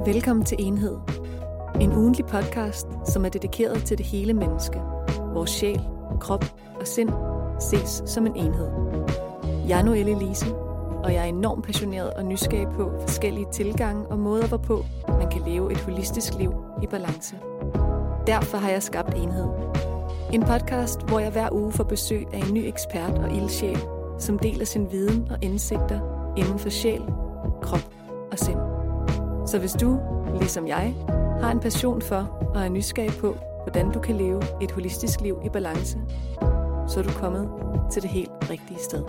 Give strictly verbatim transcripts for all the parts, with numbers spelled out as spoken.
Velkommen til Enhed. En ugentlig podcast, som er dedikeret til det hele menneske. Vores sjæl, krop og sind ses som en enhed. Jeg er Noelle Elise, og jeg er enormt passioneret og nysgerrig på forskellige tilgange og måder, hvorpå man kan leve et holistisk liv i balance. Derfor har jeg skabt Enhed. En podcast, hvor jeg hver uge får besøg af en ny ekspert og ildsjæl, som deler sin viden og indsigter inden for sjæl, krop og sind. Så hvis du, ligesom jeg, har en passion for og er nysgerrig på, hvordan du kan leve et holistisk liv i balance, så er du kommet til det helt rigtige sted.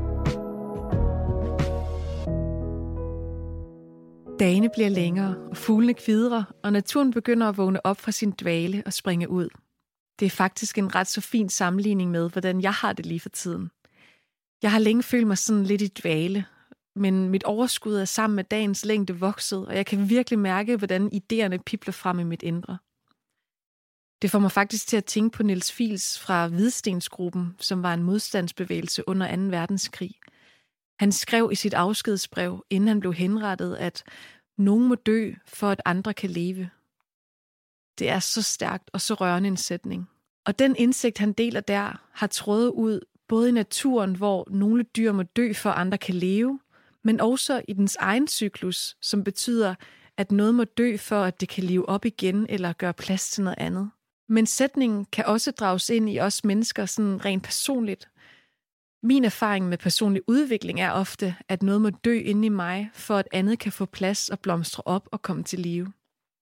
Dagene bliver længere, og fuglene kvidrer, og naturen begynder at vågne op fra sin dvale og springe ud. Det er faktisk en ret så fin sammenligning med, hvordan jeg har det lige for tiden. Jeg har længe følt mig sådan lidt i dvale, men mit overskud er sammen med dagens længde vokset, og jeg kan virkelig mærke, hvordan idéerne pibler frem i mit indre. Det får mig faktisk til at tænke på Niels Fiels fra Hvidstensgruppen, som var en modstandsbevægelse under anden verdenskrig. Han skrev i sit afskedsbrev, inden han blev henrettet, at nogen må dø, for at andre kan leve. Det er så stærkt og så rørende en sætning. Og den indsigt, han deler der, har trådet ud både i naturen, hvor nogle dyr må dø, for at andre kan leve, men også i dens egen cyklus, som betyder, at noget må dø, for at det kan leve op igen eller gøre plads til noget andet. Men sætningen kan også drages ind i os mennesker sådan rent personligt. Min erfaring med personlig udvikling er ofte, at noget må dø inde i mig, for at andet kan få plads og blomstre op og komme til live.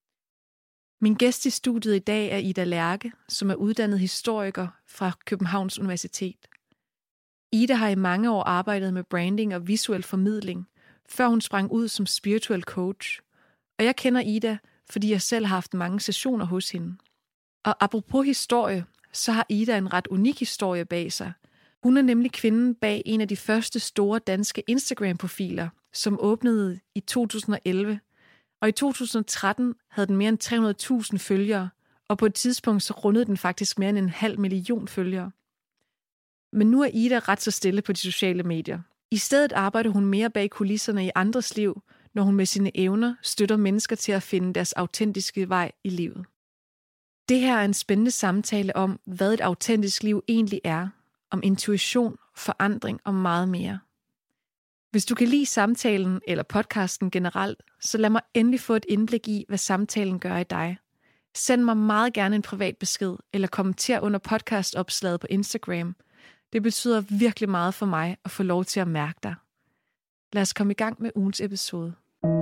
Min gæst i studiet i dag er Ida Lerche, som er uddannet historiker fra Københavns Universitet. Ida har i mange år arbejdet med branding og visuel formidling, før hun sprang ud som spiritual coach. Og jeg kender Ida, fordi jeg selv har haft mange sessioner hos hende. Og apropos historie, så har Ida en ret unik historie bag sig. Hun er nemlig kvinden bag en af de første store danske Instagram-profiler, som åbnede i to tusind og elleve. Og i to tusind og tretten havde den mere end tre hundrede tusind følgere, og på et tidspunkt så rundede den faktisk mere end en halv million følgere. Men nu er Ida ret så stille på de sociale medier. I stedet arbejder hun mere bag kulisserne i andres liv, når hun med sine evner støtter mennesker til at finde deres autentiske vej i livet. Det her er en spændende samtale om, hvad et autentisk liv egentlig er, om intuition, forandring og meget mere. Hvis du kan lide samtalen eller podcasten generelt, så lad mig endelig få et indblik i, hvad samtalen gør i dig. Send mig meget gerne en privat besked, eller kommenter under podcastopslaget på Instagram. Det betyder virkelig meget for mig at få lov til at mærke dig. Lad os komme i gang med ugens episode.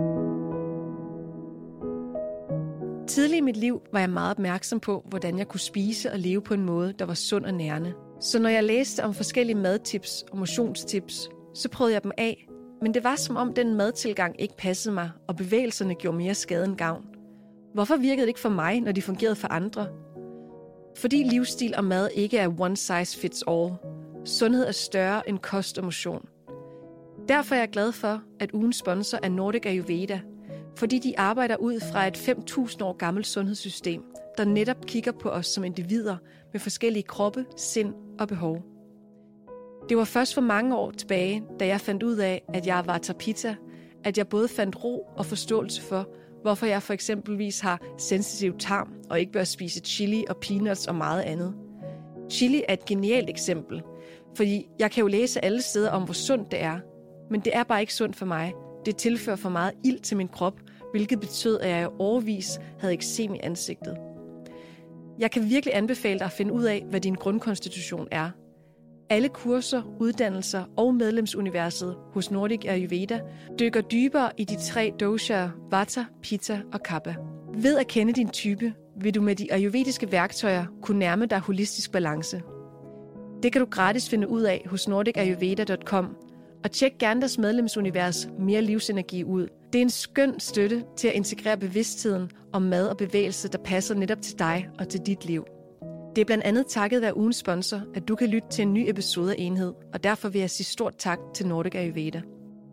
Tidlig i mit liv var jeg meget opmærksom på, hvordan jeg kunne spise og leve på en måde, der var sund og nærende. Så når jeg læste om forskellige madtips og motionstips, så prøvede jeg dem af. Men det var som om den madtilgang ikke passede mig, og bevægelserne gjorde mere skade end gavn. Hvorfor virkede det ikke for mig, når de fungerede for andre? Fordi livsstil og mad ikke er one size fits all. Sundhed er større end kost og motion. Derfor er jeg glad for, at ugens sponsor er Nordic Ayurveda, fordi de arbejder ud fra et fem tusind år gammelt sundhedssystem, der netop kigger på os som individer med forskellige kroppe, sind og behov. Det var først for mange år tilbage, da jeg fandt ud af, at jeg var Vata Pitta, at jeg både fandt ro og forståelse for, hvorfor jeg for eksempelvis har sensitiv tarm og ikke bør spise chili og peanuts og meget andet. Chili er et genialt eksempel, fordi jeg kan jo læse alle steder om, hvor sundt det er, men det er bare ikke sundt for mig. Det tilfører for meget ilt til min krop, hvilket betød, at jeg i årevis havde eksem i ansigtet. Jeg kan virkelig anbefale dig at finde ud af, hvad din grundkonstitution er. Alle kurser, uddannelser og medlemsuniverset hos Nordic Ayurveda dykker dybere i de tre doshaer Vata, Pitta og Kapha. Ved at kende din type, vil du med de ayurvediske værktøjer kunne nærme dig holistisk balance. Det kan du gratis finde ud af hos nordic ayurveda punktum com, og tjek gerne deres medlemsunivers Mere Livsenergi ud. Det er en skøn støtte til at integrere bevidstheden om mad og bevægelse, der passer netop til dig og til dit liv. Det er blandt andet takket være ugens sponsor, at du kan lytte til en ny episode af Enhed, og derfor vil jeg sige stort tak til Nordic Ayurveda.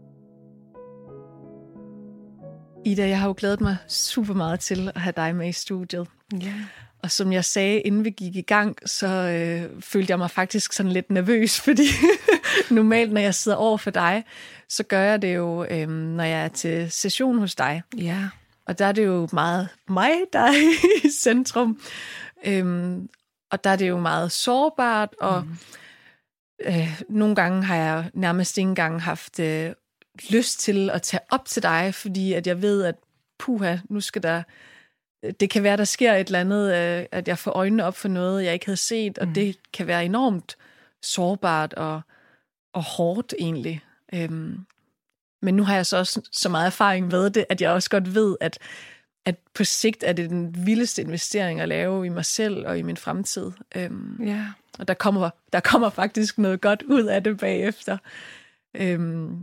Ida, jeg har jo glædet mig super meget til at have dig med i studiet. Ja. Og som jeg sagde, inden vi gik i gang, så øh, følte jeg mig faktisk sådan lidt nervøs, fordi normalt, når jeg sidder over for dig, så gør jeg det jo, øh, når jeg er til session hos dig. Ja. og der er det jo meget mig, der er i centrum. Øhm, og der er det jo meget sårbart, og mm. øh, nogle gange har jeg nærmest ikke engang haft øh, lyst til at tage op til dig, fordi at jeg ved, at puha, nu skal der... Det kan være, der sker et eller andet, øh, at jeg får øjnene op for noget, jeg ikke havde set, og mm. det kan være enormt sårbart og, og hårdt egentlig. Øhm, men nu har jeg så også så meget erfaring med det, at jeg også godt ved, at, at på sigt er det den vildeste investering at lave i mig selv og i min fremtid. Øhm, yeah. Og der kommer, der kommer faktisk noget godt ud af det bagefter. Øhm,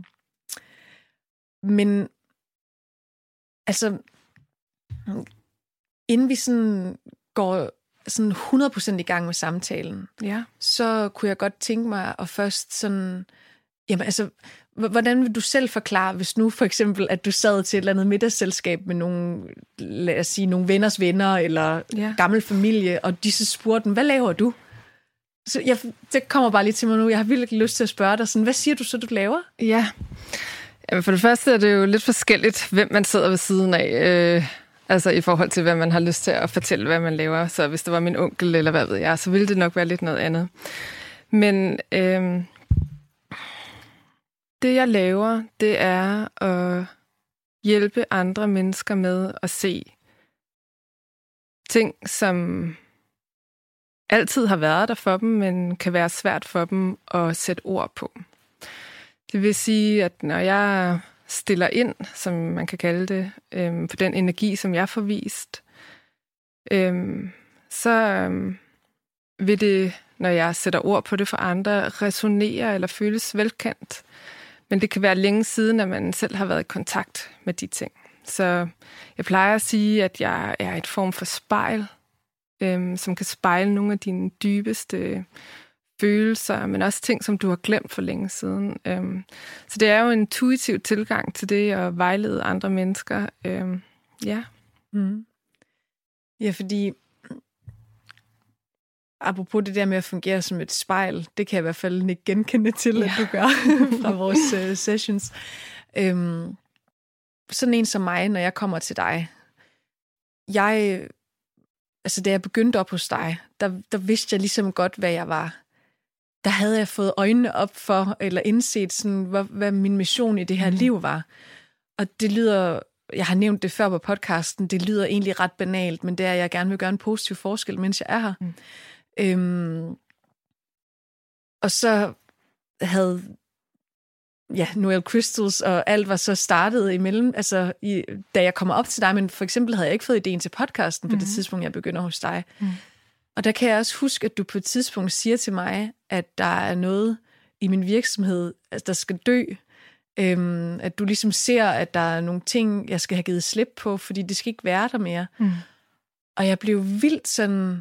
men altså... Inden vi sådan går sådan hundrede procent i gang med samtalen, ja. så kunne jeg godt tænke mig at først sådan... Jamen altså, hvordan vil du selv forklare, hvis nu for eksempel, at du sad til et eller andet middagsselskab med nogle, lad os sige, nogle venners venner eller ja. gammel familie, og de så spurgte dem, hvad laver du? Så jeg, det kommer bare lige til mig nu. Jeg har virkelig lyst til at spørge dig sådan, hvad siger du så, du laver? Ja, Jamen, for det første er det jo lidt forskelligt, hvem man sidder ved siden af. Øh, altså i forhold til, hvad man har lyst til at fortælle, hvad man laver. Så hvis det var min onkel, eller hvad ved jeg, så ville det nok være lidt noget andet. Men øh, det, jeg laver, det er at hjælpe andre mennesker med at se ting, som altid har været der for dem, men kan være svært for dem at sætte ord på. Det vil sige, at når jeg stiller ind, som man kan kalde det, øhm, på den energi, som jeg får vist, øhm, så øhm, vil det, når jeg sætter ord på det for andre, resonere eller føles velkendt. Men det kan være længe siden, at man selv har været i kontakt med de ting. Så jeg plejer at sige, at jeg er et form for spejl, øhm, som kan spejle nogle af dine dybeste følelser, men også ting, som du har glemt for længe siden. Øhm, så det er jo en intuitiv tilgang til det at vejlede andre mennesker. Øhm, ja. Mm. Ja, fordi apropos det der med at fungere som et spejl, det kan jeg i hvert fald ikke genkende til, ja. At du gør fra vores uh, sessions. Øhm, sådan en som mig, når jeg kommer til dig, jeg, altså da jeg begyndte op hos dig, der, der vidste jeg ligesom godt, hvad jeg var. Der havde jeg fået øjnene op for, eller indset, sådan, hvad, hvad min mission i det her mm. liv var. Og det lyder, jeg har nævnt det før på podcasten, det lyder egentlig ret banalt, men det er, at jeg gerne vil gøre en positiv forskel, mens jeg er her. Mm. Øhm, og så havde ja, Noel Crystals og alt var så startet imellem, altså i, da jeg kommer op til dig, men for eksempel havde jeg ikke fået ideen til podcasten på mm. det tidspunkt, jeg begynder hos dig. Mm. Og der kan jeg også huske, at du på et tidspunkt siger til mig, at der er noget i min virksomhed, altså der skal dø. Øhm, at du ligesom ser, at der er nogle ting, jeg skal have givet slip på, fordi det skal ikke være der mere. Mm. Og jeg blev vildt sådan...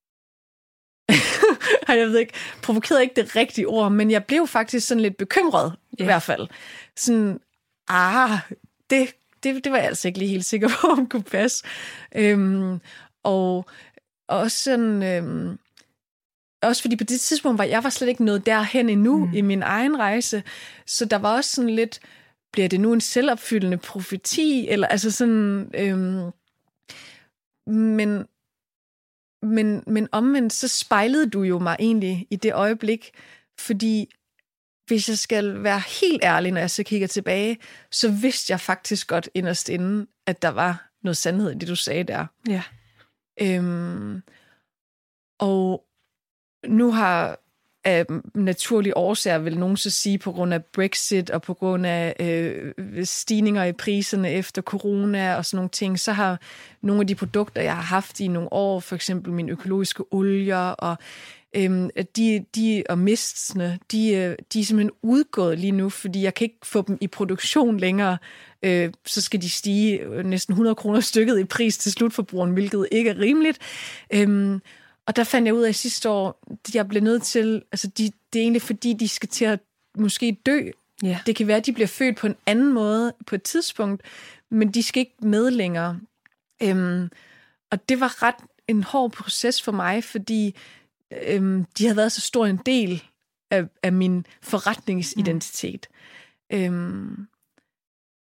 jeg ved ikke, provokerede ikke det rigtige ord, men jeg blev faktisk sådan lidt bekymret, yeah. i hvert fald. Sådan, ah, det, det, det var jeg altså ikke lige helt sikker på, om kunne passe. Øhm, og også sådan... Øhm, også fordi på det tidspunkt var jeg var slet ikke nået derhen endnu mm. i min egen rejse, så der var også sådan lidt, bliver det nu en selvopfyldende profeti, eller altså sådan, øhm, men, men, men omvendt, så spejlede du jo mig egentlig i det øjeblik, fordi hvis jeg skal være helt ærlig, når jeg så kigger tilbage, så vidste jeg faktisk godt inderst inde, at der var noget sandhed i det, du sagde der. Ja. Øhm, og nu har af naturlige årsager, vil nogen så sige, på grund af Brexit og på grund af øh, stigninger i priserne efter corona og sådan nogle ting, så har nogle af de produkter, jeg har haft i nogle år, for eksempel mine økologiske olier og øh, de, de og mistene, de, de er simpelthen udgået lige nu, fordi jeg kan ikke få dem i produktion længere. Øh, så skal de stige næsten hundrede kroner stykket i pris til slutforbrugeren, hvilket ikke er rimeligt. Øh, Og der fandt jeg ud af sidste år, at jeg blev nødt til, altså de, det er egentlig fordi, de skal til at måske dø. Yeah. Det kan være, at de bliver født på en anden måde på et tidspunkt, men de skal ikke med længere. Øhm, og det var ret en hård proces for mig, fordi øhm, de havde været så stor en del af, af min forretningsidentitet. Mm. Øhm,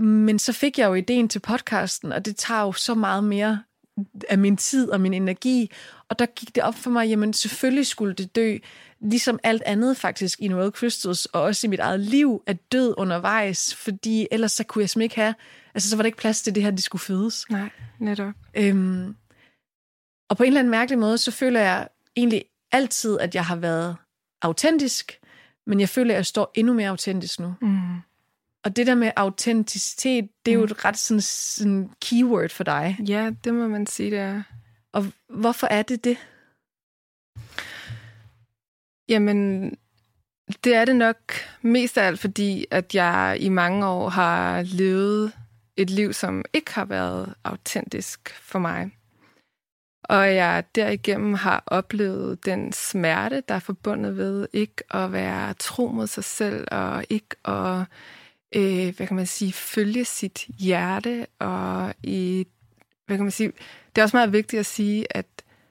Men så fik jeg jo ideen til podcasten, og det tager jo så meget mere af min tid og min energi. Og der gik det op for mig, jamen selvfølgelig skulle det dø, ligesom alt andet faktisk i Noel Crystals, og også i mit eget liv, er død undervejs, fordi ellers så kunne jeg simpelthen ikke have, altså så var der ikke plads til det her, de skulle fødes. Nej, netop. Øhm, og på en eller anden mærkelig måde, så føler jeg egentlig altid, at jeg har været autentisk, men jeg føler, at jeg står endnu mere autentisk nu. Mm. Og det der med autenticitet, det er jo et ret sådan, sådan keyword for dig. Ja, det må man sige, det er. Og hvorfor er det det? Jamen, det er det nok mest af alt, fordi at jeg i mange år har levet et liv, som ikke har været autentisk for mig. Og jeg derigennem har oplevet den smerte, der er forbundet ved ikke at være tro mod sig selv, og ikke at øh, hvad kan man sige, følge sit hjerte. Og i, hvad kan man sige, det er også meget vigtigt at sige, at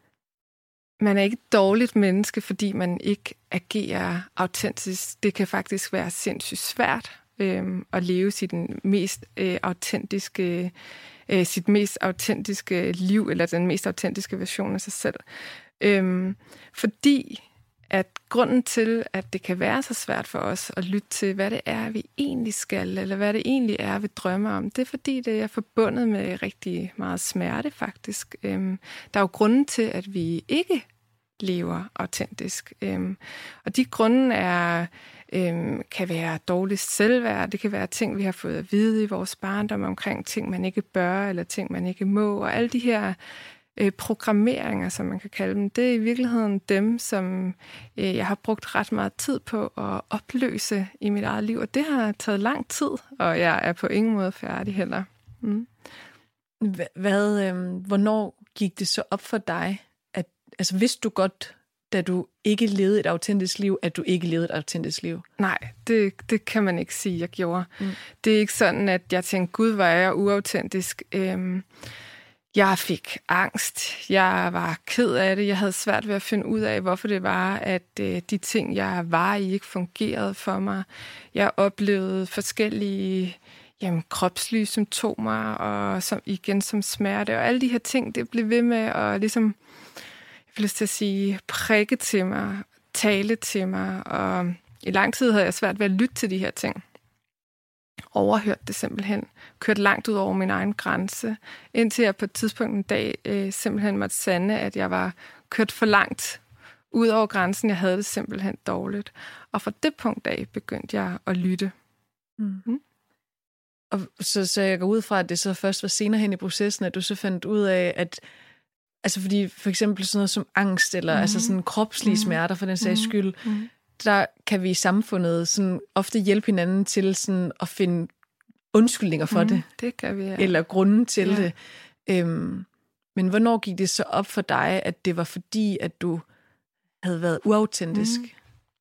man er ikke et dårligt menneske, fordi man ikke agerer autentisk. Det kan faktisk være sindssygt svært øh, at leve sit mest øh, autentiske øh, sit mest autentiske liv, eller den mest autentiske version af sig selv. Øh, fordi at grunden til, at det kan være så svært for os at lytte til, hvad det er, vi egentlig skal, eller hvad det egentlig er, vi drømmer om, det er fordi, det er forbundet med rigtig meget smerte, faktisk. Øhm, der er jo grunden til, at vi ikke lever autentisk. Øhm, og de grunde er, øhm, kan være dårligt selvværd, det kan være ting, vi har fået at vide i vores barndom omkring ting, man ikke bør, eller ting, man ikke må, og alle de her øh, programmeringer, som man kan kalde dem, det er i virkeligheden dem, som øh, jeg har brugt ret meget tid på at opløse i mit eget liv, og det har taget lang tid, og jeg er på ingen måde færdig heller. Mm. Hvad, øh, hvornår gik det så op for dig, at altså vidste du godt, da du ikke levede et autentisk liv, at du ikke levede et autentisk liv? Nej, det, det kan man ikke sige, jeg gjorde. Mm. Det er ikke sådan, at jeg tænkte, gud, hvor er jeg uautentisk. Øhm, jeg fik angst. Jeg var ked af det. Jeg havde svært ved at finde ud af, hvorfor det var, at øh, de ting, jeg var i, ikke fungerede for mig. Jeg oplevede forskellige jamen, kropslige symptomer, og som, igen som smerte, og alle de her ting, det blev ved med at ligesom, jeg vil lyst til at sige, prikke til mig, tale til mig, og i lang tid havde jeg svært ved at lytte til de her ting. Overhørte det simpelthen. Kørt langt ud over min egen grænse, indtil jeg på et tidspunkt en dag øh, simpelthen måtte sande, at jeg var kørt for langt ud over grænsen. Jeg havde det simpelthen dårligt. Og fra det punkt af begyndte jeg at lytte. Mm. Mm. Og så, så jeg går ud fra, at det så først var senere hen i processen, at du så fandt ud af, at altså fordi for eksempel sådan noget som angst, eller mm. altså sådan kropslige mm. smerter for den sags skyld, mm. der kan vi i samfundet sådan ofte hjælpe hinanden til sådan at finde undskyldninger for mm. det. Det kan vi, ja. Eller grunden til ja. det. Øhm, men hvornår gik det så op for dig, at det var fordi, at du havde været uautentisk? Mm.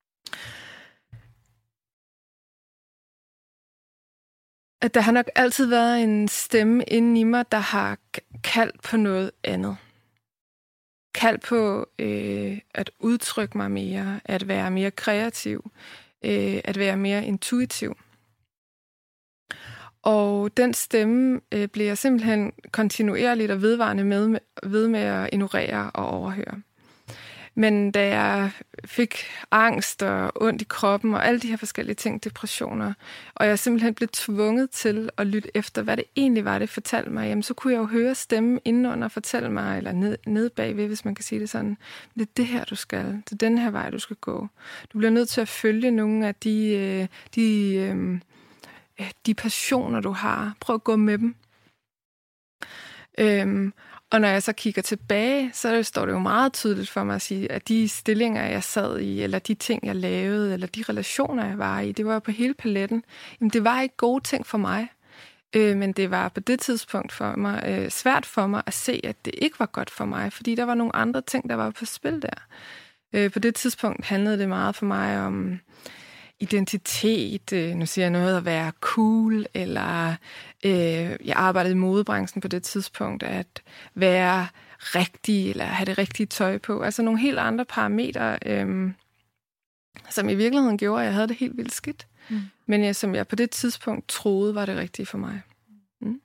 At der har nok altid været en stemme inde i mig, der har kaldt på noget andet. Kaldt på øh, at udtrykke mig mere, at være mere kreativ, øh, at være mere intuitiv. Og den stemme øh, bliver jeg simpelthen kontinuerligt og vedvarende med, ved med at ignorere og overhøre. Men da jeg fik angst og ondt i kroppen og alle de her forskellige ting, depressioner, og jeg simpelthen blev tvunget til at lytte efter, hvad det egentlig var, det fortalte mig, jamen så kunne jeg jo høre stemmen indenunder fortælle mig, eller ned, ned bagved, hvis man kan sige det sådan, det er det her, du skal. Det er den her vej, du skal gå. Du bliver nødt til at følge nogle af de, de, de passioner, du har. Prøv at gå med dem. Øhm, Og når jeg så kigger tilbage, så står det jo meget tydeligt for mig at sige, at de stillinger, jeg sad i, eller de ting, jeg lavede, eller de relationer, jeg var i, det var på hele paletten. Jamen, det var ikke gode ting for mig, øh, men det var på det tidspunkt for mig øh, svært for mig at se, at det ikke var godt for mig, fordi der var nogle andre ting, der var på spil der. Øh, på det tidspunkt handlede det meget for mig om identitet, øh, nu siger jeg noget at være cool, eller øh, jeg arbejdede i modebranchen på det tidspunkt, at være rigtig, eller have det rigtige tøj på. Altså nogle helt andre parametre, øh, som i virkeligheden gjorde, at jeg havde det helt vildt skidt. Mm. Men ja, som jeg på det tidspunkt troede, var det rigtige for mig. Mm.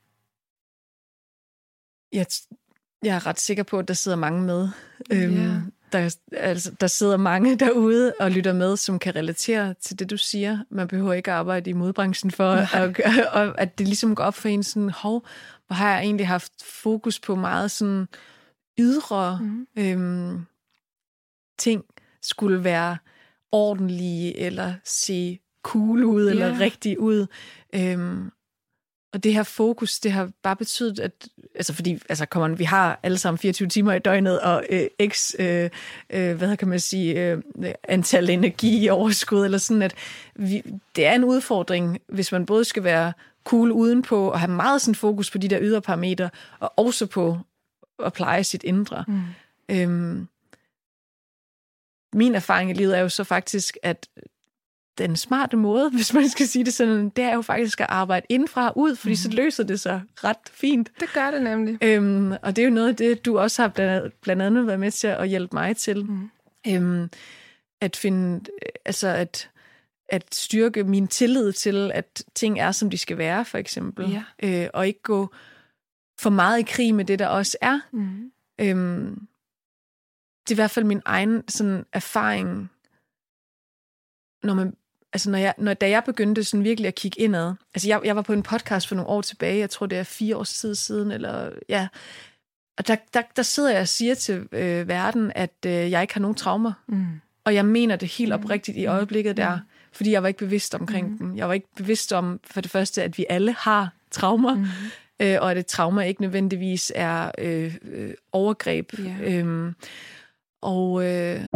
Jeg, jeg er ret sikker på, at der sidder mange med. Øhm, yeah. der, altså, der sidder mange derude og lytter med, som kan relatere til det, du siger. Man behøver ikke at arbejde i modbranchen for, at, og at det ligesom går op for en sådan, hov, hvor har jeg egentlig haft fokus på meget sådan ydre mm. øhm, ting, skulle være ordentlige, eller se cool ud, yeah. eller rigtig ud. Øhm, og det her fokus, det har bare betydet, at altså fordi, altså kom on, vi har alle sammen fireogtyve timer i døgnet, og øh, x, øh, øh, hvad kan man sige, øh, antal energi i overskud, eller sådan, at vi, det er en udfordring, hvis man både skal være cool udenpå, og have meget sådan fokus på de der ydre parametre, og også på at pleje sit indre. Mm. Øhm, min erfaring i livet er jo så faktisk, at den smarte måde, hvis man skal sige det sådan, det er jo faktisk at arbejde indfra og ud, fordi mm. så løser det sig ret fint. Det gør det nemlig. Øhm, og det er jo noget af det, du også har blandt, blandt andet været med til at hjælpe mig til. Mm. Øhm, at finde, altså at, at styrke min tillid til, at ting er, som de skal være, for eksempel. Ja. Øh, og ikke gå for meget i krig med det, der også er. Mm. Øhm, det er i hvert fald min egen sådan, erfaring, når man Altså, når jeg, når, da jeg begyndte sådan virkelig at kigge indad, altså jeg, jeg var på en podcast for nogle år tilbage, jeg tror det er fire års tid siden, eller ja, og der, der, der sidder jeg og siger til øh, verden, at øh, jeg ikke har nogen traumer, mm. og jeg mener det helt oprigtigt i øjeblikket der, fordi jeg var ikke bevidst omkring mm. dem. Jeg var ikke bevidst om, for det første, at vi alle har traumer, mm. øh, og at et trauma ikke nødvendigvis er øh, øh, overgreb. Yeah. Øhm, og... Øh,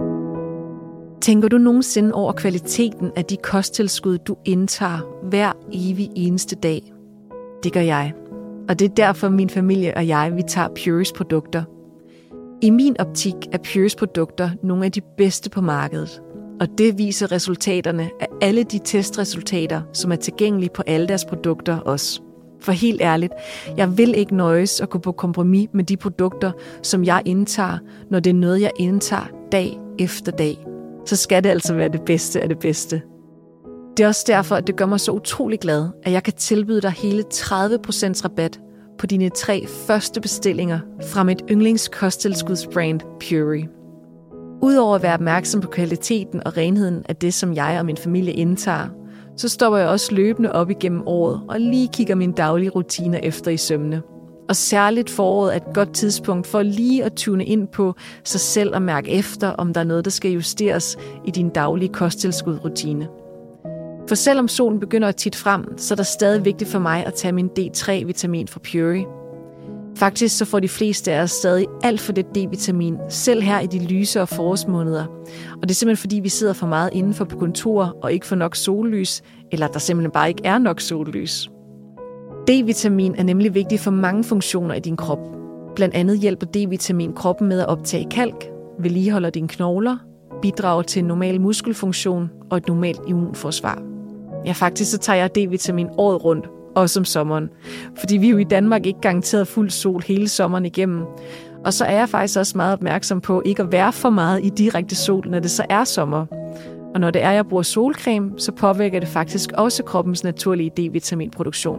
Tænker du nogensinde over kvaliteten af de kosttilskud, du indtager hver evig eneste dag? Det gør jeg. Og det er derfor, min familie og jeg, vi tager Pureys produkter. I min optik er Pureys produkter nogle af de bedste på markedet. Og det viser resultaterne af alle de testresultater, som er tilgængelige på alle deres produkter også. For helt ærligt, jeg vil ikke nøjes at gå på kompromis med de produkter, som jeg indtager, når det er noget, jeg indtager dag efter dag. Så skal det altså være det bedste af det bedste. Det er også derfor, at det gør mig så utrolig glad, at jeg kan tilbyde dig hele tredive procent rabat på dine tre første bestillinger fra mit yndlingskosttilskudsbrand Purey. Udover at være opmærksom på kvaliteten og renheden af det, som jeg og min familie indtager, så stopper jeg også løbende op igennem året og lige kigger mine daglige rutiner efter i sømne. Og særligt foråret er et godt tidspunkt for lige at tune ind på sig selv og mærke efter, om der er noget, der skal justeres i din daglige kosttilskudrutine. For selvom solen begynder at titte frem, så er det stadig vigtigt for mig at tage min D tre vitamin fra Purey. Faktisk så får de fleste af os stadig alt for det D-vitamin, selv her i de lysere forårsmåneder. Og det er simpelthen fordi, vi sidder for meget indenfor på kontorer og ikke får nok sollys, eller der simpelthen bare ikke er nok sollys. D-vitamin er nemlig vigtig for mange funktioner i din krop. Blandt andet hjælper D-vitamin kroppen med at optage kalk, vedligeholder dine knogler, bidrager til en normal muskelfunktion og et normalt immunforsvar. Ja, faktisk så tager jeg D-vitamin året rundt, også om sommeren. Fordi vi er jo i Danmark ikke garanteret fuld sol hele sommeren igennem. Og så er jeg faktisk også meget opmærksom på ikke at være for meget i direkte sol, når det så er sommer. Og når det er, jeg bruger solcreme, så påvirker det faktisk også kroppens naturlige D-vitaminproduktion.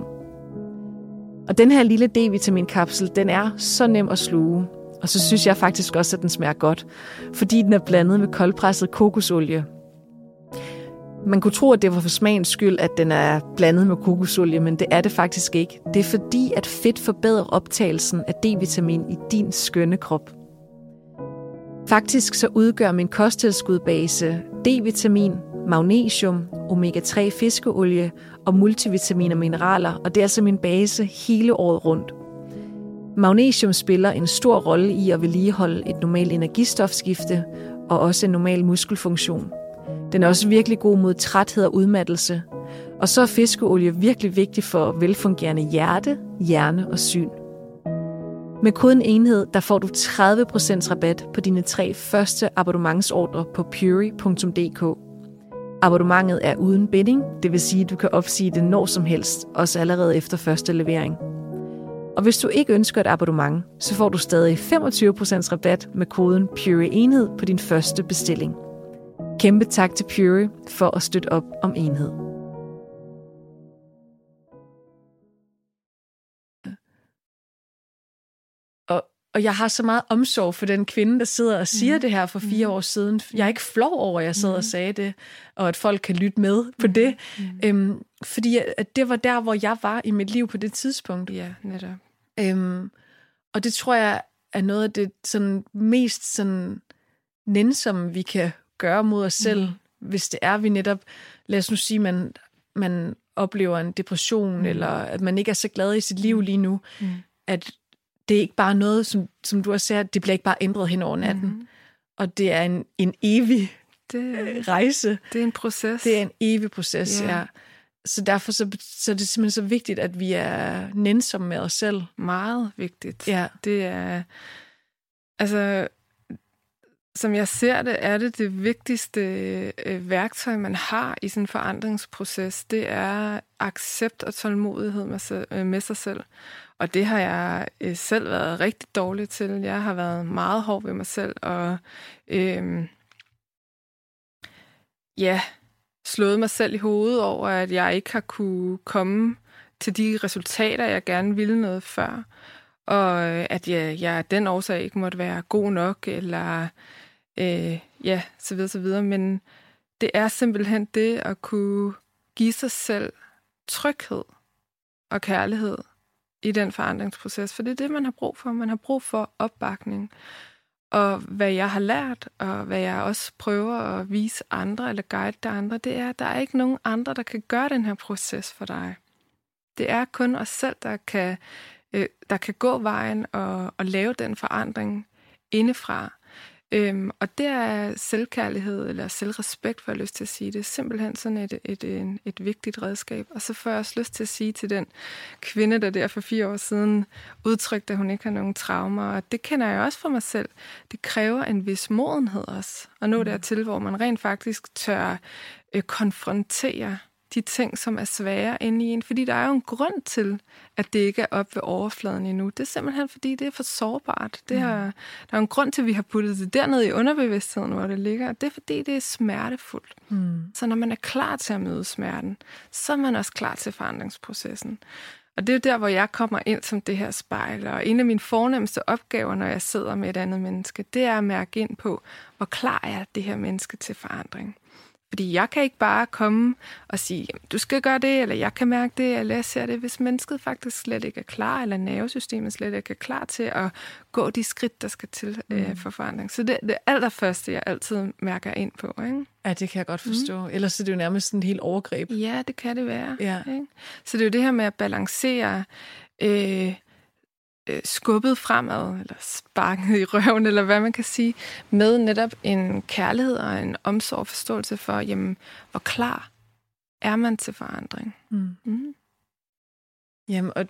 Og den her lille D-vitaminkapsel, den er så nem at sluge. Og så synes jeg faktisk også, at den smager godt, fordi den er blandet med koldpresset kokosolie. Man kunne tro, at det var for smagens skyld, at den er blandet med kokosolie, men det er det faktisk ikke. Det er fordi, at fedt forbedrer optagelsen af D-vitamin i din skønne krop. Faktisk så udgør min kosttilskudbase D-vitamin, magnesium, omega tre fiskeolie og multivitamin og mineraler, og det er altså min base hele året rundt. Magnesium spiller en stor rolle i at vedligeholde et normalt energistofskifte og også en normal muskelfunktion. Den er også virkelig god mod træthed og udmattelse. Og så er fiskeolie virkelig vigtig for velfungerende hjerte, hjerne og syn. Med koden enhed, der får du tredive procent rabat på dine tre første abonnementsordre på purey punktum d k. Abonnementet er uden binding, det vil sige, at du kan opsige det når som helst, også allerede efter første levering. Og hvis du ikke ønsker et abonnement, så får du stadig femogtyve procent rabat med koden Purey enhed på din første bestilling. Kæmpe tak til Purey for at støtte op om enhed. og jeg har så meget omsorg for den kvinde, der sidder og siger mm. det her for fire mm. år siden. Jeg er ikke flov over, at jeg sad mm. og sagde det, og at folk kan lytte med på det. Mm. Øhm, fordi at det var der, hvor jeg var i mit liv på det tidspunkt. Ja, netop. Øhm, og det tror jeg er noget af det sådan, mest sådan, nænsomme, vi kan gøre mod os selv, mm. hvis det er, vi netop, lad os nu sige, man, man oplever en depression, mm. eller at man ikke er så glad i sit liv lige nu, mm. at det er ikke bare noget, som, som du har sagt, det bliver ikke bare ændret hen over natten. Mm. Og det er en, en evig det, rejse. Det er en proces. Det er en evig proces, yeah. ja. Så derfor så, så er det simpelthen så vigtigt, at vi er nænsomme med os selv. Meget vigtigt. Ja. Det er, altså, som jeg ser det, er det det vigtigste øh, værktøj, man har i sådan en forandringsproces. Det er accept og tålmodighed med sig, øh, med sig selv. Og det har jeg øh, selv været rigtig dårlig til. Jeg har været meget hård ved mig selv, og øh, ja, slået mig selv i hovedet over, at jeg ikke har kunne komme til de resultater, jeg gerne ville noget før. Og at jeg, jeg af den årsag ikke måtte være god nok, eller øh, ja, så videre, så videre. Men det er simpelthen det at kunne give sig selv tryghed og kærlighed i den forandringsproces, for det er det, man har brug for. Man har brug for opbakning. Og hvad jeg har lært, og hvad jeg også prøver at vise andre, eller guide de andre, det er, at der er ikke nogen andre, der kan gøre den her proces for dig. Det er kun os selv, der kan, øh, der kan gå vejen og, og lave den forandring indefra. Øhm, og det er selvkærlighed, eller selvrespekt, for jeg har lyst til at sige det. Simpelthen sådan et, et, et, et vigtigt redskab. Og så får jeg også lyst til at sige til den kvinde, der der for fire år siden udtrykte, at hun ikke har nogen traumer. Og det kender jeg også for mig selv. Det kræver en vis modenhed også. Og nå dertil, hvor man rent faktisk tør øh, konfrontere de ting, som er svære inde i en. Fordi der er jo en grund til, at det ikke er op ved overfladen endnu. Det er simpelthen, fordi det er for sårbart. Det har, der er jo en grund til, at vi har puttet det dernede i underbevidstheden, hvor det ligger. Det er, fordi det er smertefuldt. Mm. Så når man er klar til at møde smerten, så er man også klar til forandringsprocessen. Og det er der, hvor jeg kommer ind som det her spejl. Og en af mine fornemmeste opgaver, når jeg sidder med et andet menneske, det er at mærke ind på, hvor klar er det her menneske til forandring. Fordi jeg kan ikke bare komme og sige, du skal gøre det, eller jeg kan mærke det, eller jeg ser det, hvis mennesket faktisk slet ikke er klar, eller nervesystemet slet ikke er klar til at gå de skridt, der skal til mm. øh, for forandring. Så det, det er allerførste, jeg altid mærker ind på. Ikke? Ja, det kan jeg godt forstå. Mm. Ellers er det jo nærmest sådan et helt overgreb. Ja, det kan det være. Ja. Ikke? Så det er jo det her med at balancere øh, skubbet fremad, eller sparket i røven, eller hvad man kan sige, med netop en kærlighed og en omsorg og forståelse for, jamen, hvor klar er man til forandring. Mm. Mm. Jamen, og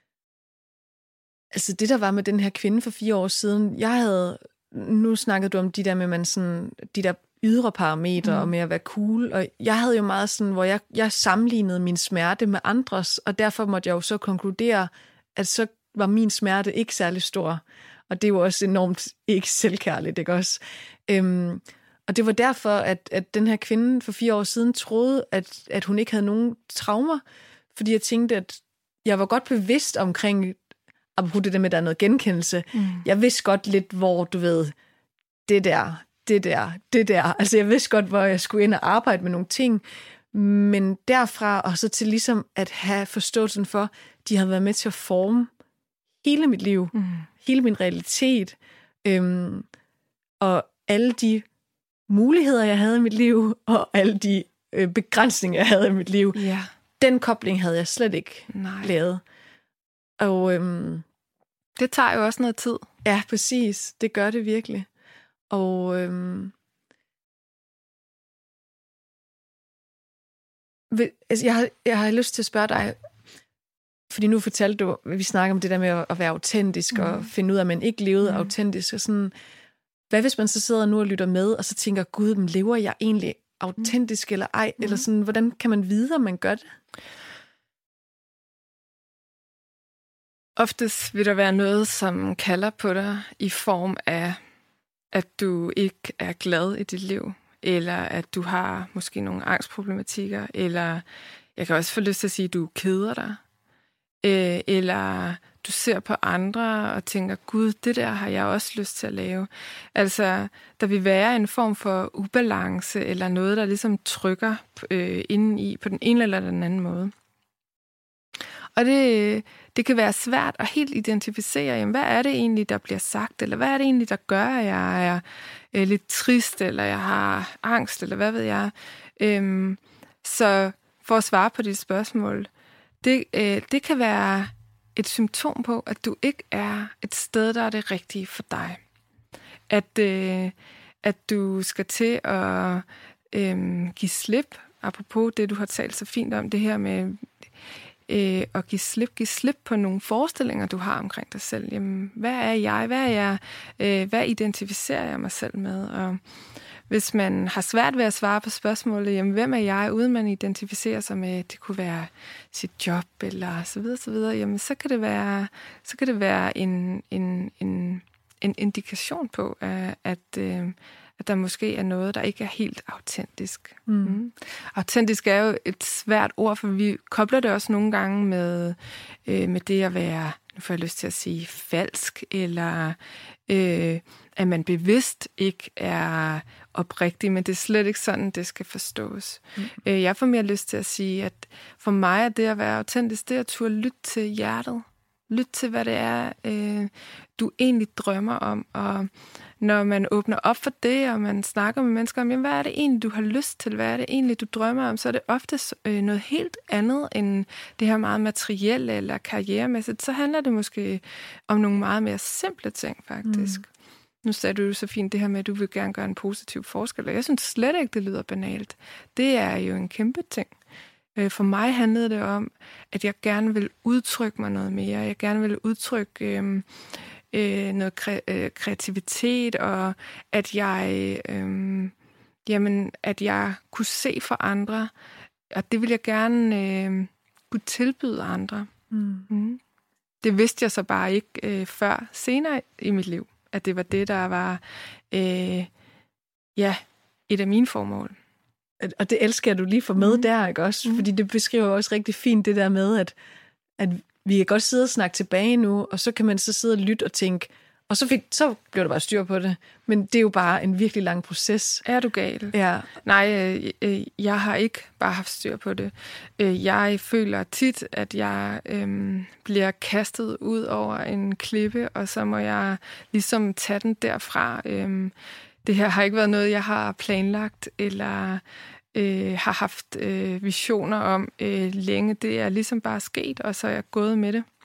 altså det, der var med den her kvinde for fire år siden, jeg havde, nu snakkede du om de der med, man sådan, de der ydre parametre, mm. og med at være cool, og jeg havde jo meget sådan, hvor jeg, jeg sammenlignede min smerte med andres, og derfor måtte jeg jo så konkludere, at så var min smerte ikke særlig stor. Og det er jo også enormt ikke selvkærligt, ikke også? Øhm, og det var derfor, at, at den her kvinde for fire år siden troede, at, at hun ikke havde nogen traumer, fordi jeg tænkte, at jeg var godt bevidst omkring, apropos det der med, at der er noget genkendelse. Mm. Jeg vidste godt lidt, hvor du ved, det der, det der, det der. Altså jeg vidste godt, hvor jeg skulle ind og arbejde med nogle ting, men derfra og så til ligesom at have forståelsen for, de har været med til at forme hele mit liv, mm. hele min realitet, øhm, og alle de muligheder, jeg havde i mit liv, og alle de øh, begrænsninger, jeg havde i mit liv. Yeah. Den kobling havde jeg slet ikke Nej. lavet. Og øhm, det tager jo også noget tid. Ja, præcis. Det gør det virkelig. Og øhm, altså, jeg, har, jeg har lyst til at spørge dig, fordi nu fortalte du, vi snakker om det der med at være autentisk, mm. og finde ud af, at man ikke levede mm. autentisk. Og sådan, hvad hvis man så sidder nu og lytter med, og så tænker, gud, men lever jeg egentlig autentisk eller ej? Mm. Eller sådan, hvordan kan man vide, om man gør det? Oftest vil der være noget, som kalder på dig i form af, at du ikke er glad i dit liv, eller at du har måske nogle angstproblematikker, eller jeg kan også få lyst til at sige, at du keder dig. øh, eller du ser på andre og tænker, gud, det der har jeg også lyst til at lave. Altså, der vil være en form for ubalance, eller noget, der ligesom trykker øh, indeni på den ene eller den anden måde. Og det, det kan være svært at helt identificere, jamen, hvad er det egentlig, der bliver sagt, eller hvad er det egentlig, der gør, at jeg er øh, lidt trist, eller jeg har angst, eller hvad ved jeg. Øhm, så for at svare på dit spørgsmål, det, øh, det kan være et symptom på, at du ikke er et sted, der er det rigtige for dig. At, øh, at du skal til at øh, give slip, apropos det, du har talt så fint om, det her med øh, at give slip, give slip på nogle forestillinger, du har omkring dig selv. Jamen, hvad er jeg? Hvad er jeg? Øh, hvad identificerer jeg mig selv med? Og hvis man har svært ved at svare på spørgsmålet, jamen, hvem er jeg, uden man identificerer sig med, det kunne være sit job, eller så videre, så videre, jamen, så kan det være, så kan det være en, en, en, en indikation på, at, at, at der måske er noget, der ikke er helt autentisk. Mm. Mm. Autentisk er jo et svært ord, for vi kobler det også nogle gange med, øh, med det at være, nu får jeg lyst til at sige, falsk, eller øh, at man bevidst ikke er oprigtig, men det er slet ikke sådan, det skal forstås. Mm. Øh, jeg får mere lyst til at sige, at for mig er det at være autentisk, det er at turde lytte til hjertet. Lyt til, hvad det er, øh, du egentlig drømmer om. Og når man åbner op for det, og man snakker med mennesker om, jamen, hvad er det egentlig, du har lyst til? Hvad er det egentlig, du drømmer om? Så er det ofte øh, noget helt andet end det her meget materielle eller karrieremæssigt. Så handler det måske om nogle meget mere simple ting, faktisk. Mm. Nu sagde du jo så fint det her med, at du vil gerne gøre en positiv forskel. Og jeg synes slet ikke, det lyder banalt. Det er jo en kæmpe ting. For mig handlede det om, at jeg gerne vil udtrykke mig noget mere. Jeg gerne vil udtrykke øh, øh, noget kre- øh, kreativitet, og at jeg, øh, jamen, at jeg kunne se for andre. Og det vil jeg gerne øh, kunne tilbyde andre. Mm. Mm. Det vidste jeg så bare ikke øh, før senere i mit liv, at det var det, der var øh, ja, et af mine formål. Og det elsker jeg, du lige får med mm. der, ikke også? Mm. Fordi det beskriver også rigtig fint det der med, at, at vi kan godt sidde og snakke tilbage nu, og så kan man så sidde og lytte og tænke, og så, fik, så blev der bare styr på det. Men det er jo bare en virkelig lang proces. Er du gal? Ja. Nej, øh, jeg har ikke bare haft styr på det. Jeg føler tit, at jeg øh, bliver kastet ud over en klippe, og så må jeg ligesom tage den derfra. Øh, det her har ikke været noget, jeg har planlagt, eller øh, har haft øh, visioner om øh, længe. Det er ligesom bare sket, og så er jeg gået med det.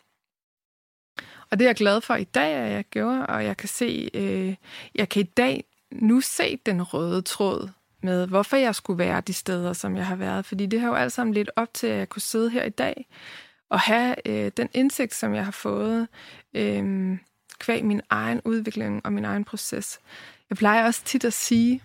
Og det er jeg glad for i dag, at jeg gjorde, og jeg kan se, øh, jeg kan i dag nu se den røde tråd med, hvorfor jeg skulle være de steder, som jeg har været. Fordi det har jo alt sammen lidt op til, at jeg kunne sidde her i dag og have øh, den indsigt, som jeg har fået, øh, kvæg min egen udvikling og min egen proces. Jeg plejer også tit at sige,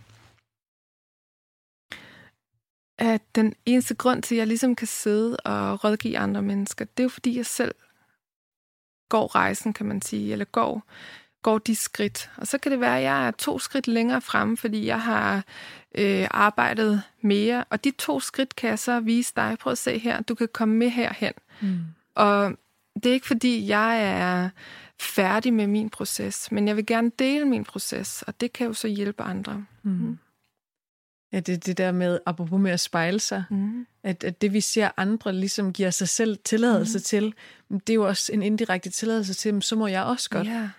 at den eneste grund til, at jeg ligesom kan sidde og rådgive andre mennesker, det er jo fordi, jeg selv går rejsen, kan man sige, eller går, går de skridt. Og så kan det være, at jeg er to skridt længere fremme, fordi jeg har øh, arbejdet mere. Og de to skridt kan jeg så vise dig. Prøv at se her, du kan komme med herhen. Mm. Og det er ikke fordi, jeg er færdig med min proces, men jeg vil gerne dele min proces, og det kan jo så hjælpe andre. Mm. Mm. Ja, det det der med, apropos med at spejle sig, mm. at, at det vi ser andre ligesom giver sig selv tilladelse mm. til, det er jo også en indirekte tilladelse til, så må jeg også godt. Yeah.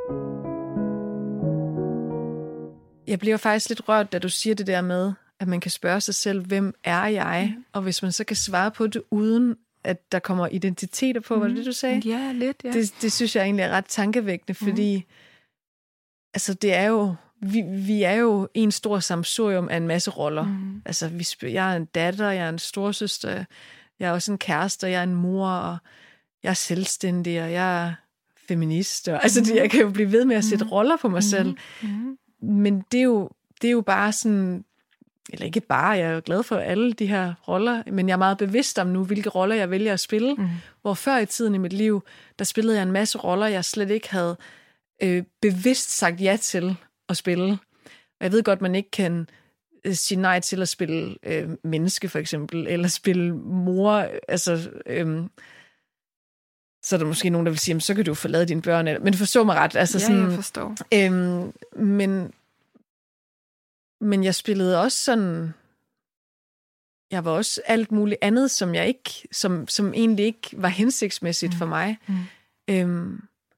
Jeg bliver faktisk lidt rørt, da du siger det der med, at man kan spørge sig selv, hvem er jeg? Mm. Og hvis man så kan svare på det, uden at der kommer identiteter på, mm. var det det, du sagde? Ja, lidt, ja. Det, det synes jeg egentlig er ret tankevækkende, fordi mm. altså, det er jo Vi, vi er jo en stor samsurium af en masse roller. Mm. Altså, vi, jeg er en datter, jeg er en storsøster, jeg er også en kæreste, jeg er en mor, og jeg er selvstændig, og jeg er feminist. Og, altså, mm. jeg kan jo blive ved med at sætte mm. roller på mig mm. selv. Mm. Men det er, jo, det er jo bare sådan, eller ikke bare, jeg er jo glad for alle de her roller, men jeg er meget bevidst om nu, hvilke roller jeg vælger at spille. Mm. Hvor før i tiden i mit liv, der spillede jeg en masse roller, jeg slet ikke havde øh, bevidst sagt ja til at spille. Og jeg ved godt, man ikke kan øh, sige nej til at spille øh, menneske, for eksempel, eller spille mor. Altså, øh, så er der måske nogen, der vil sige, så kan du forlade dine børn. Men forstå mig ret. Altså, ja, sådan, jeg forstår. Øhm, men, men jeg spillede også sådan... Jeg var også alt muligt andet, som jeg ikke, som, som egentlig ikke var hensigtsmæssigt mm. for mig. Mm. Øhm,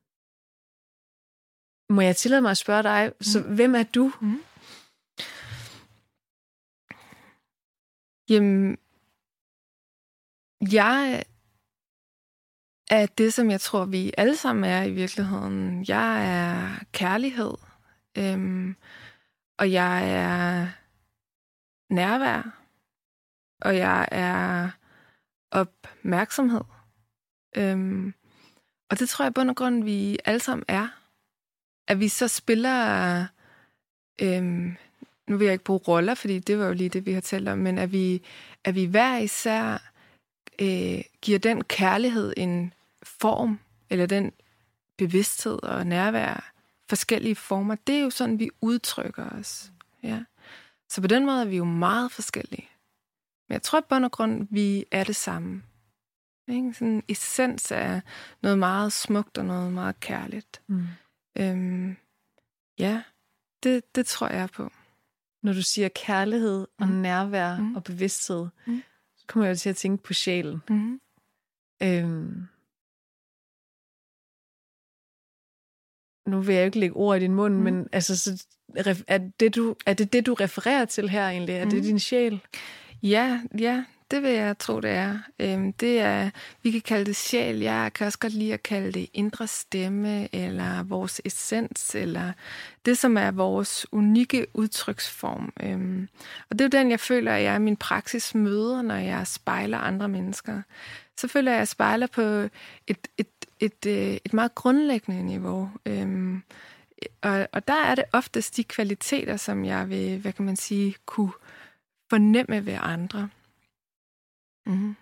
må jeg tillade mig at spørge dig, mm. så hvem er du? Mm. Jamen, jeg er det, som jeg tror, vi alle sammen er i virkeligheden. Jeg er kærlighed, øhm, og jeg er nærvær, og jeg er opmærksomhed. Øhm, og det tror jeg i bund og grund, vi alle sammen er. At vi så spiller... Øhm, nu vil jeg ikke bruge roller, fordi det var jo lige det, vi har talt om, men at vi, at vi hver især øh, giver den kærlighed en form, eller den bevidsthed og nærvær, forskellige former. Det er jo sådan, vi udtrykker os. Ja. Så på den måde er vi jo meget forskellige. Men jeg tror, at på bund og grund, vi er det samme. Ikke? Sådan en essens af noget meget smukt og noget meget kærligt. Mm. Øhm, ja, det, det tror jeg på. Når du siger kærlighed og mm. nærvær mm. og bevidsthed, mm. så kommer jeg jo til at tænke på sjælen. Mm. Øhm, nu vil jeg jo ikke lægge ord i din mund, mm. men altså, så, er, det, du, er det det, du refererer til her egentlig? Er mm. det din sjæl? Ja, ja, det vil jeg tro, det er. Øhm, det er, vi kan kalde det sjæl. Jeg kan også godt lide at kalde det indre stemme, eller vores essens, eller det, som er vores unikke udtryksform. Øhm, og det er jo den, jeg føler, at jeg i min praksis møder, når jeg spejler andre mennesker. Så føler jeg, at jeg spejler på et, et, et, et, et meget grundlæggende niveau. Øhm, og, og der er det oftest de kvaliteter, som jeg vil, hvad kan man sige, kunne fornemme ved andre. Mm-hmm.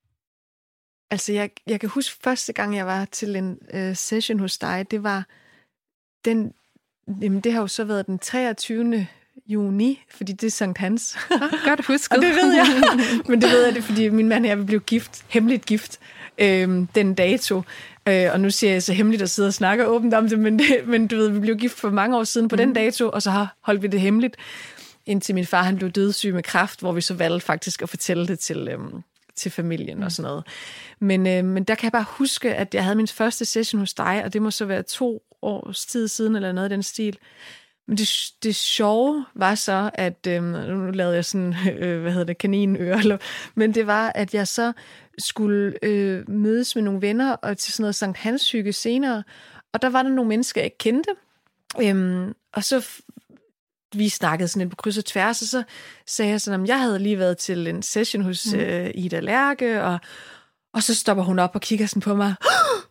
Altså, jeg, jeg kan huske første gang, jeg var til en uh, session hos dig, det var den, jamen det har jo så været den treogtyvende juni, fordi det er Sankt Hans. Ah, godt husket. Og det ved jeg. Men det ved jeg, det fordi min mand og jeg vil blive gift, hemmeligt gift, øhm, den dato. Øh, og nu siger jeg så hemmeligt at sidde og snakke åbent om det, men, det, men du ved, vi blev gift for mange år siden på mm. den dato, og så har holdt vi det hemmeligt, indtil min far han blev dødssyg med kræft, hvor vi så valgte faktisk at fortælle det til, øhm, til familien mm. og sådan noget. Men, øh, men der kan jeg bare huske, at jeg havde min første session hos dig, og det må så være to års tid siden, eller noget af den stil. Men det, det sjove var så, at, øh, nu lavede jeg sådan, øh, hvad hedder det, kaninører, men det var, at jeg så skulle øh, mødes med nogle venner, og til sådan noget Sankt Hans hygge senere, og der var der nogle mennesker, jeg ikke kendte, øhm, og så vi snakkede sådan lidt på kryds og tværs, og så sagde jeg sådan, at jeg havde lige været til en session hos mm. øh, Ida Lærke, og, og så stopper hun op og kigger sådan på mig.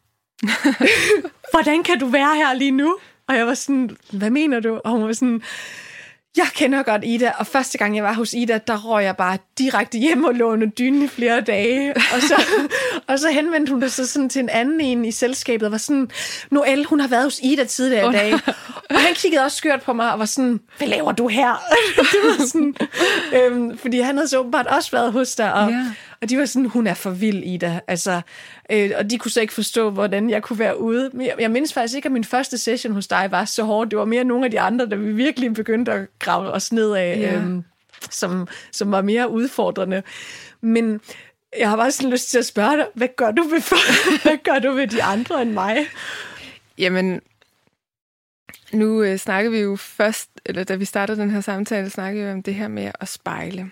Hvordan kan du være her lige nu? Og jeg var sådan, hvad mener du? Og hun var sådan, jeg kender godt Ida, og første gang jeg var hos Ida, der røg jeg bare direkte hjem og låne dynen i flere dage. Og så, og så henvendte hun sig sådan til en anden en i selskabet, og var sådan, Noelle, hun har været hos Ida tidligere i dag. Og han kiggede også skørt på mig og var sådan, hvad laver du her? Det var sådan, øhm, fordi han havde så åbenbart også været hos dig, og, yeah. og de var sådan, hun er for vild, Ida. Altså, øh, og de kunne så ikke forstå, hvordan jeg kunne være ude. Men jeg, jeg mindes faktisk ikke, at min første session hos dig var så hårdt. Det var mere nogle af de andre, der vi virkelig begyndte at grave os ned af, yeah. øhm, som, som var mere udfordrende. Men jeg har bare sådan lyst til at spørge dig, hvad gør du ved, for, hvad gør du ved de andre end mig? Jamen, nu øh, snakker vi jo først, eller da vi startede den her samtale, snakkede vi om det her med at spejle.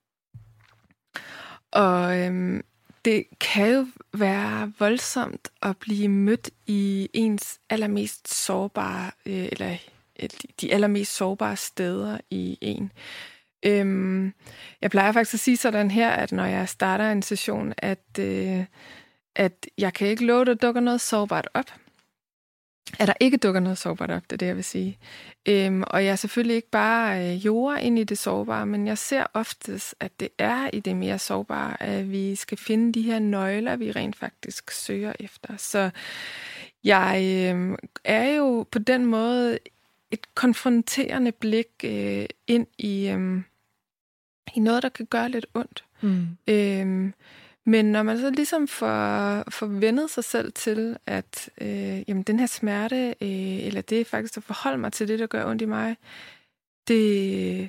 Og øhm, det kan jo være voldsomt at blive mødt i ens allermest sårbare, øh, eller de allermest sårbare steder i en. Øhm, jeg plejer faktisk at sige sådan her, at når jeg starter en session, at, øh, at jeg kan ikke love, at der dukker noget sårbart op. At der ikke dukker noget sårbart op, det er det, jeg vil sige. Øhm, og jeg er selvfølgelig ikke bare øh, jorder ind i det sårbare, men jeg ser oftest, at det er i det mere sårbare, at vi skal finde de her nøgler, vi rent faktisk søger efter. Så jeg øh, er jo på den måde et konfronterende blik øh, ind i, øh, i noget, der kan gøre lidt ondt. Mm. Øh, Men når man så ligesom får, får vendet sig selv til, at øh, jamen, den her smerte, øh, eller det faktisk at forholde mig til det, der gør ondt i mig, det,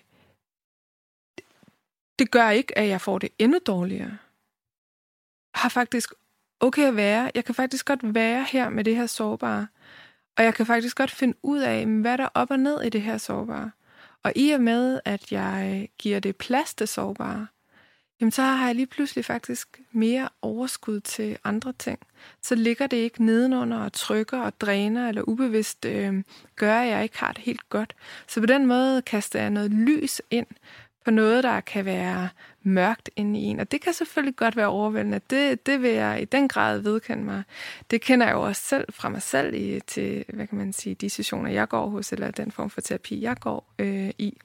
det gør ikke, at jeg får det endnu dårligere. Jeg har faktisk okay at være. Jeg kan faktisk godt være her med det her sårbare. Og jeg kan faktisk godt finde ud af, hvad der er op og ned i det her sårbare. Og i og med, at jeg giver det plads til sårbare, jamen så har jeg lige pludselig faktisk mere overskud til andre ting. Så ligger det ikke nedenunder og trykker og dræner, eller ubevidst øh, gør, at jeg ikke har det helt godt. Så på den måde kaster jeg noget lys ind på noget, der kan være mørkt inde i en. Og det kan selvfølgelig godt være overvældende. Det, det vil jeg i den grad vedkende mig. Det kender jeg jo også selv fra mig selv i, til, hvad kan man sige, de sessioner, jeg går hos, eller den form for terapi, jeg går øh, i.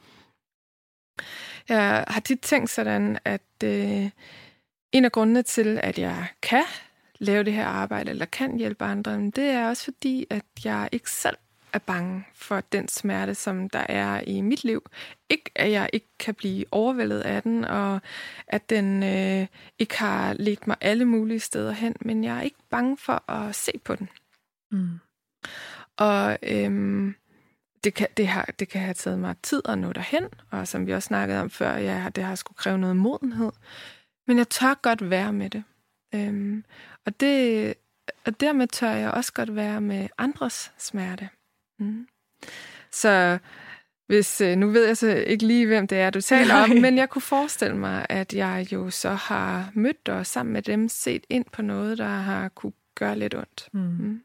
Jeg har tit tænkt sådan, at øh, en af grundene til, at jeg kan lave det her arbejde, eller kan hjælpe andre, det er også fordi, at jeg ikke selv er bange for den smerte, som der er i mit liv. Ikke, at jeg ikke kan blive overvældet af den, og at den øh, ikke har ledt mig alle mulige steder hen, men jeg er ikke bange for at se på den. Mm. Og øhm, det, kan, det, har, det kan have taget mig tid at nå derhen, og som vi også snakkede om før, ja, det har skulle kræve noget modenhed. Men jeg tør godt være med det. Øhm, og det. Og dermed tør jeg også godt være med andres smerte. Mm. Så hvis, nu ved jeg så ikke lige, hvem det er, du taler om, men jeg kunne forestille mig, at jeg jo så har mødt og sammen med dem set ind på noget, der har kunne gøre lidt ondt. Mm. Mm.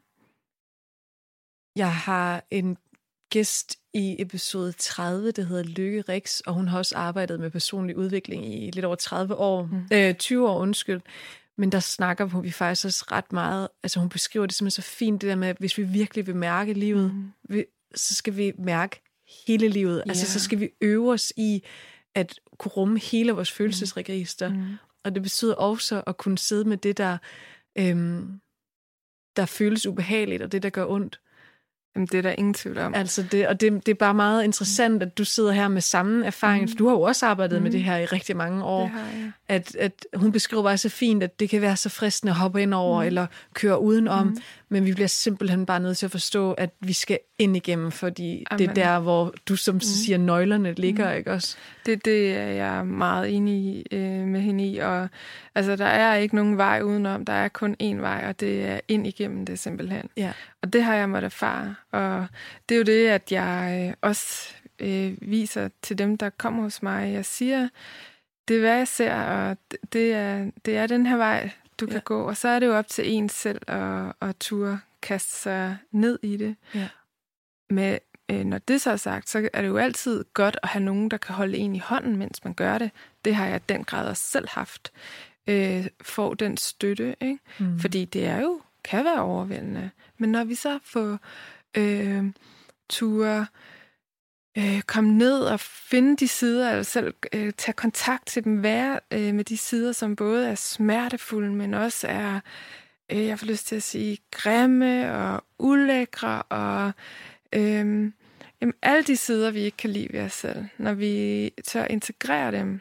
Jeg har en gæst i episode tredive, der hedder Lykke Rix, og hun har også arbejdet med personlig udvikling i lidt over tredive år, mm. øh, tyve år, undskyld. Men der snakker vi faktisk også ret meget, altså hun beskriver det simpelthen så fint, det der med, at hvis vi virkelig vil mærke livet, mm. vi, så skal vi mærke hele livet. Yeah. Altså så skal vi øve os i at kunne rumme hele vores følelsesregister. Mm. Og det betyder også at kunne sidde med det, der, øhm, der føles ubehageligt, og det, der gør ondt. Jamen, det er der ingen tvivl om. Altså det, og det, det er bare meget interessant, at du sidder her med samme erfaring, mm. for du har jo også arbejdet mm. med det her i rigtig mange år. Det har jeg. At, at hun beskriver bare så fint, at det kan være så fristende at hoppe ind over, mm. eller køre udenom, mm. men vi bliver simpelthen bare nødt til at forstå, at vi skal ind igennem, fordi Amen. Det er der, hvor du som mm. siger, nøglerne ligger, mm. ikke også? Det, det er jeg meget enig i, øh, med hende i, og altså, der er ikke nogen vej udenom, der er kun én vej, og det er ind igennem det simpelthen. Ja. Og det har jeg måttet erfare, og det er jo det, at jeg også øh, viser til dem, der kommer hos mig. Jeg siger, det er, hvad jeg ser, og det er, det er den her vej, du kan ja. gå. Og så er det jo op til en selv at, at turde kaste sig ned i det. Ja. Med, øh, når det så er sagt, så er det jo altid godt at have nogen, der kan holde en i hånden, mens man gør det. Det har jeg den grad også selv haft. Øh, få den støtte, ikke? Mm. Fordi det er jo, kan være overvældende. Men når vi så får øh, ture øh, komme ned og finde de sider, eller selv øh, tage kontakt til dem, være øh, med de sider, som både er smertefulde, men også er, øh, jeg får lyst til at sige, grimme og ulækre, og øh, jamen, alle de sider, vi ikke kan lide ved os selv. Når vi tør integrere dem,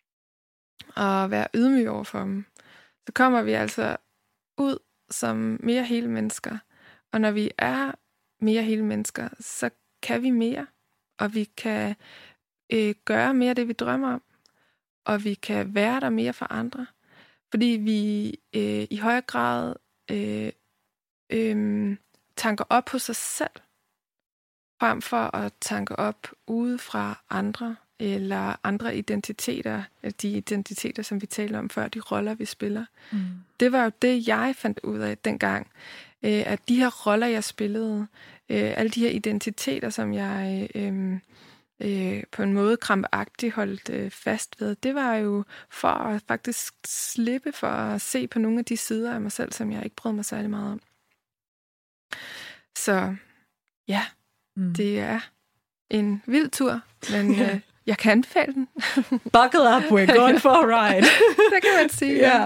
og være ydmyge over for dem, så kommer vi altså ud som mere hele mennesker. Og når vi er mere hele mennesker, så kan vi mere. Og vi kan øh, gøre mere af det, vi drømmer om. Og vi kan være der mere for andre. Fordi vi øh, i højere grad øh, øh, tanker op hos os selv, frem for at tanke op ude fra andre, eller andre identiteter, de identiteter, som vi talte om før, de roller, vi spiller. Mm. Det var jo det, jeg fandt ud af dengang, at de her roller, jeg spillede, alle de her identiteter, som jeg øh, øh, på en måde krampagtigt holdt øh, fast ved, det var jo for at faktisk slippe for at se på nogle af de sider af mig selv, som jeg ikke brød mig særlig meget om. Så ja, mm. det er en vild tur, men øh, jeg kan anbefale den. Buckle up, we're going for a ride. Det kan man sige. Ja.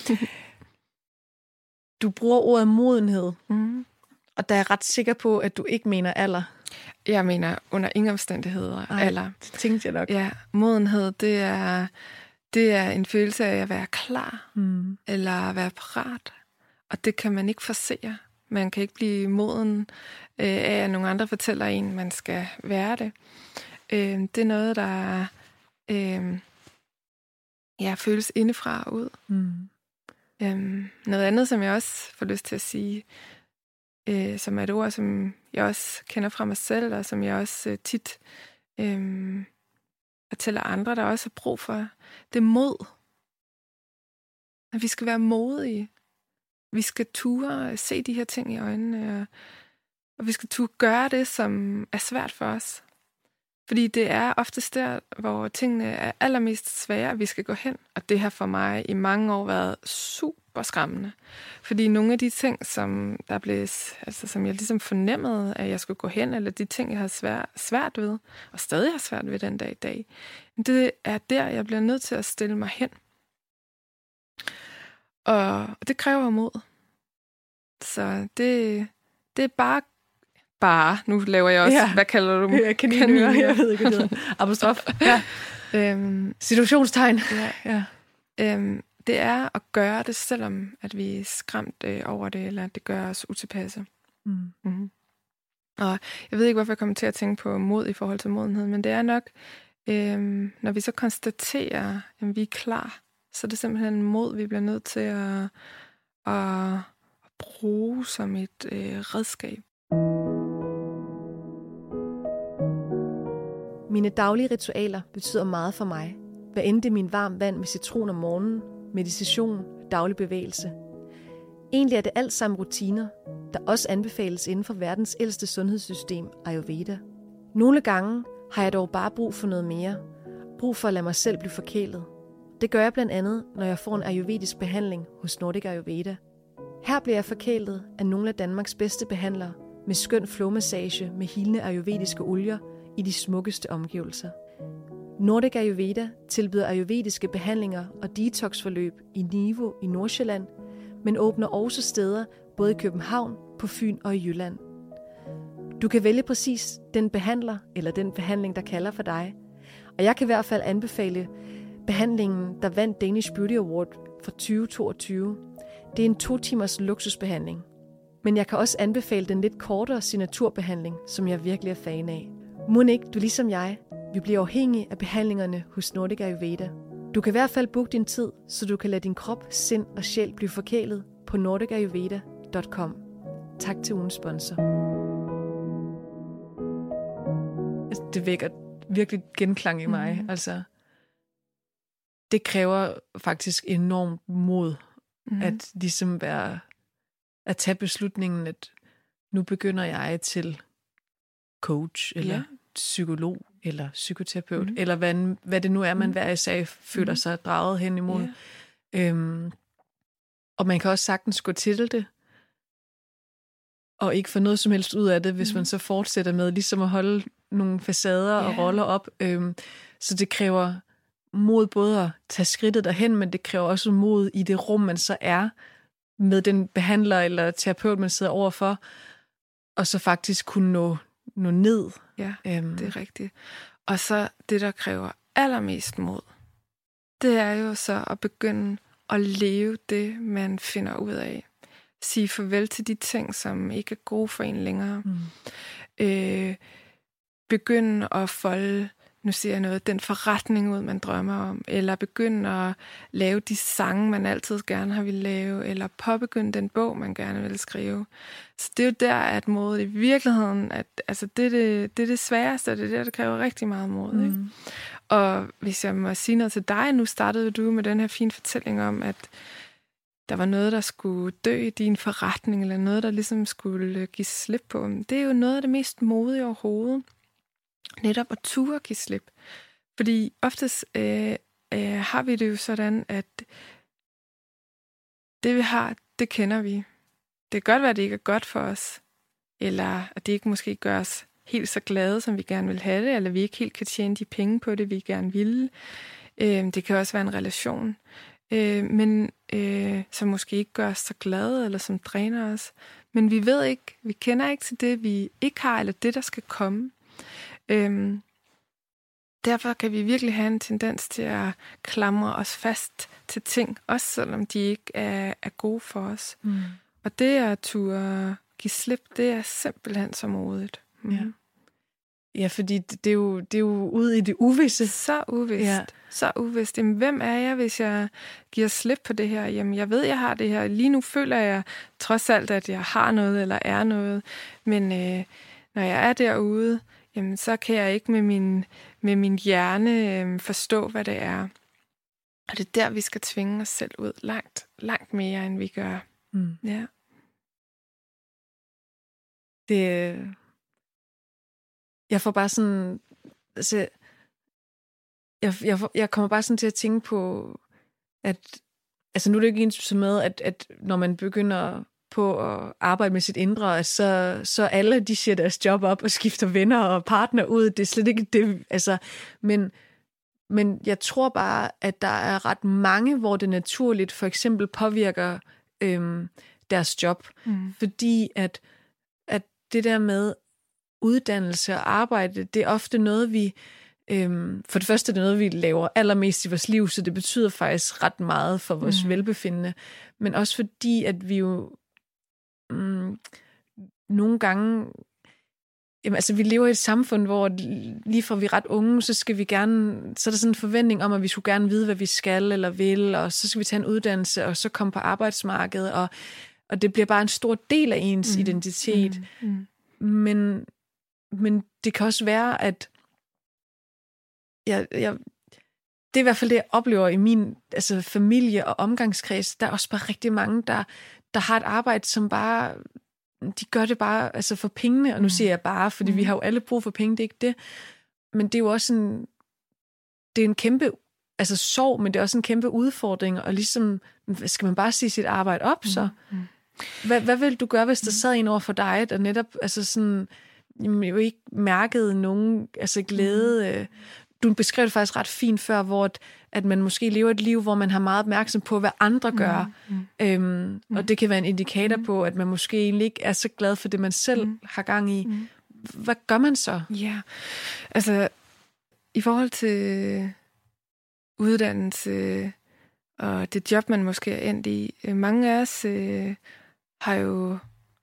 Du bruger ordet modenhed, mm. og der er jeg ret sikker på, at du ikke mener alder. Jeg mener under ingen omstændigheder Ej, alder. Det tænkte jeg nok. Ja, modenhed, det er, det er en følelse af at være klar, Mm. eller at være parat. Og det kan man ikke forsere. Man kan ikke blive moden øh, af, at nogle andre fortæller en, man skal være det. Øh, det er noget, der øh, ja, føles indefra og ud. Mm. Øh, noget andet, som jeg også får lyst til at sige, øh, som er et ord, som jeg også kender fra mig selv, og som jeg også øh, tit øh, fortæller andre, der også har brug for, det er mod. At vi skal være modige. Vi skal ture se de her ting i øjnene, og, og vi skal ture gøre det, som er svært for os. Fordi det er oftest der, hvor tingene er allermest svære, at vi skal gå hen. Og det har for mig i mange år været super skræmmende. Fordi nogle af de ting, som der blev, altså som jeg ligesom fornemmede, at jeg skulle gå hen, eller de ting, jeg har svært, svært ved, og stadig har svært ved den dag i dag, det er der, jeg bliver nødt til at stille mig hen. Og det kræver mod. Så det, det er bare, bare, nu laver jeg også, ja. Hvad kalder du dem? Ja, kaninører, jeg ved ikke, hvad det hedder. Apostrof. Ja. Øhm, Situationstegn. Ja. Ja. Øhm, det er at gøre det, selvom at vi er skræmt øh, over det, eller at det gør os utilpasse. Mm. Mm-hmm. Og jeg ved ikke, hvorfor jeg kommer til at tænke på mod i forhold til modenhed, men det er nok, øhm, når vi så konstaterer, at vi er klar, så er det simpelthen mod, vi bliver nødt til at, at, at bruge som et øh, redskab. Mine daglige ritualer betyder meget for mig. Hvad end det er min varm vand med citron om morgenen, meditation, daglig bevægelse. Egentlig er det alt sammen rutiner, der også anbefales inden for verdens ældste sundhedssystem, Ayurveda. Nogle gange har jeg dog bare brug for noget mere. Brug for at lade mig selv blive forkælet. Det gør jeg blandt andet, når jeg får en ayurvedisk behandling hos Nordic Ayurveda. Her bliver jeg forkælet af nogle af Danmarks bedste behandlere med skøn flowmassage med healende ayurvediske olier i de smukkeste omgivelser. Nordic Ayurveda tilbyder ayurvediske behandlinger og detoxforløb i Nivo i Nordsjælland, men åbner også steder både i København, på Fyn og i Jylland. Du kan vælge præcis den behandler eller den behandling, der kalder for dig. Og jeg kan i hvert fald anbefale behandlingen, der vandt Danish Beauty Award for tyve toogtyve. Det er en to timers luksusbehandling. Men jeg kan også anbefale den lidt kortere signaturbehandling, som jeg virkelig er fan af. Mon ikke du ligesom jeg, vi bliver afhængige af behandlingerne hos Nordic Ayurveda. Du kan i hvert fald booke din tid, så du kan lade din krop, sind og sjæl blive forkælet på nordic ayurveda punktum com. Tak til ugens sponsor. Det vækker virkelig genklang i mig. Mm. Altså, det kræver faktisk enormt mod, mm. at ligesom være, at tage beslutningen, at nu begynder jeg til coach, eller ja. psykolog, eller psykoterapeut, mm. eller hvad, hvad det nu er, man hver især føler sig draget hen imod. Yeah. Øhm, og man kan også sagtens gå til det, og ikke få noget som helst ud af det, hvis mm. man så fortsætter med ligesom at holde nogle facader yeah. og roller op. Øhm, så det kræver mod både at tage skridtet derhen, men det kræver også mod i det rum, man så er, med den behandler eller terapeut, man sidder overfor, og så faktisk kunne nå, nå ned. Ja, øhm. det er rigtigt. Og så det, der kræver allermest mod, det er jo så at begynde at leve det, man finder ud af. Sige farvel til de ting, som ikke er gode for en længere. Mm. Øh, begynde at folde, nu siger jeg noget, den forretning ud, man drømmer om, eller begynde at lave de sange, man altid gerne har vil lave, eller påbegynde den bog, man gerne vil skrive. Så det er jo der, at modet i virkeligheden, at, altså det, er det, det er det sværeste, og det er det, der kræver rigtig meget mod. Mm. Ikke? Og hvis jeg må sige noget til dig, nu startede du med den her fine fortælling om, at der var noget, der skulle dø i din forretning, eller noget, der ligesom skulle give slip på. Det er jo noget af det mest modige overhovedet. Netop at ture give slip. Fordi oftest øh, øh, har vi det jo sådan, at det vi har, det kender vi. Det kan godt være, at det ikke er godt for os, eller at det ikke måske gør os helt så glade, som vi gerne vil have det, eller vi ikke helt kan tjene de penge på det, vi gerne vil. Øh, det kan også være en relation, øh, men øh, som måske ikke gør os så glade, eller som dræner os. Men vi ved ikke, vi kender ikke til det, vi ikke har, eller det, der skal komme. Øhm, derfor kan vi virkelig have en tendens til at klamre os fast til ting, også selvom de ikke er, er gode for os. Mm. Og det at turde give slip, det er simpelthen så modigt. Mm. Ja. Ja, fordi det er jo, det er jo ude i det uvisse. Så uvist. Ja. Så uvist. Jamen, hvem er jeg, hvis jeg giver slip på det her? Jamen, jeg ved, jeg har det her. Lige nu føler jeg trods alt, at jeg har noget eller er noget. Men øh, når jeg er derude, jamen, så kan jeg ikke med min, med min hjerne øh, forstå, hvad det er. Og det er der, vi skal tvinge os selv ud langt, langt mere, end vi gør. Mm. Ja. Det... Jeg får bare sådan... Altså, jeg, jeg, jeg kommer bare sådan til at tænke på, at... Altså, nu er det ikke ens med, at, at når man begynder på at arbejde med sit indre, at så, så alle, de siger deres job op og skifter venner og partner ud. Det er slet ikke det. Altså, men, men jeg tror bare, at der er ret mange, hvor det naturligt for eksempel påvirker øhm, deres job. Mm. Fordi at, at det der med uddannelse og arbejde, det er ofte noget, vi... Øhm, for det første er det noget, vi laver allermest i vores liv, så det betyder faktisk ret meget for vores mm. velbefindende. Men også fordi, at vi jo mm, nogle gange... Jamen, altså, vi lever i et samfund, hvor lige fra vi er ret unge, så skal vi gerne... Så er der sådan en forventning om, at vi skulle gerne vide, hvad vi skal eller vil, og så skal vi tage en uddannelse, og så komme på arbejdsmarkedet, og, og det bliver bare en stor del af ens mm. identitet. Mm. Mm. Men, men det kan også være, at Jeg, jeg, det er i hvert fald det, jeg oplever i min altså, familie og omgangskreds. Der er også bare rigtig mange, der, der har et arbejde, som bare... De gør det bare altså for pengene, og nu mm. siger jeg bare, fordi mm. vi har jo alle brug for penge, det er ikke det. Men det er jo også en... Det er en kæmpe altså, sorg, men det er også en kæmpe udfordring, og ligesom, skal man bare sige sit arbejde op, så? Mm. Hvad, hvad vil du gøre, hvis der sad en over for dig, der netop altså sådan... Jamen, jo ikke mærkede nogen altså, glæde... Mm. Du beskrev det faktisk ret fint før, hvor at, at man måske lever et liv, hvor man har meget opmærksom på, hvad andre gør. Mm, mm. Øhm, mm. Og det kan være en indikator mm. på, at man måske egentlig ikke er så glad for det, man selv mm. har gang i. Mm. Hvad gør man så? Ja, altså i forhold til uddannelse og det job, man måske er endt i, mange af os øh, har jo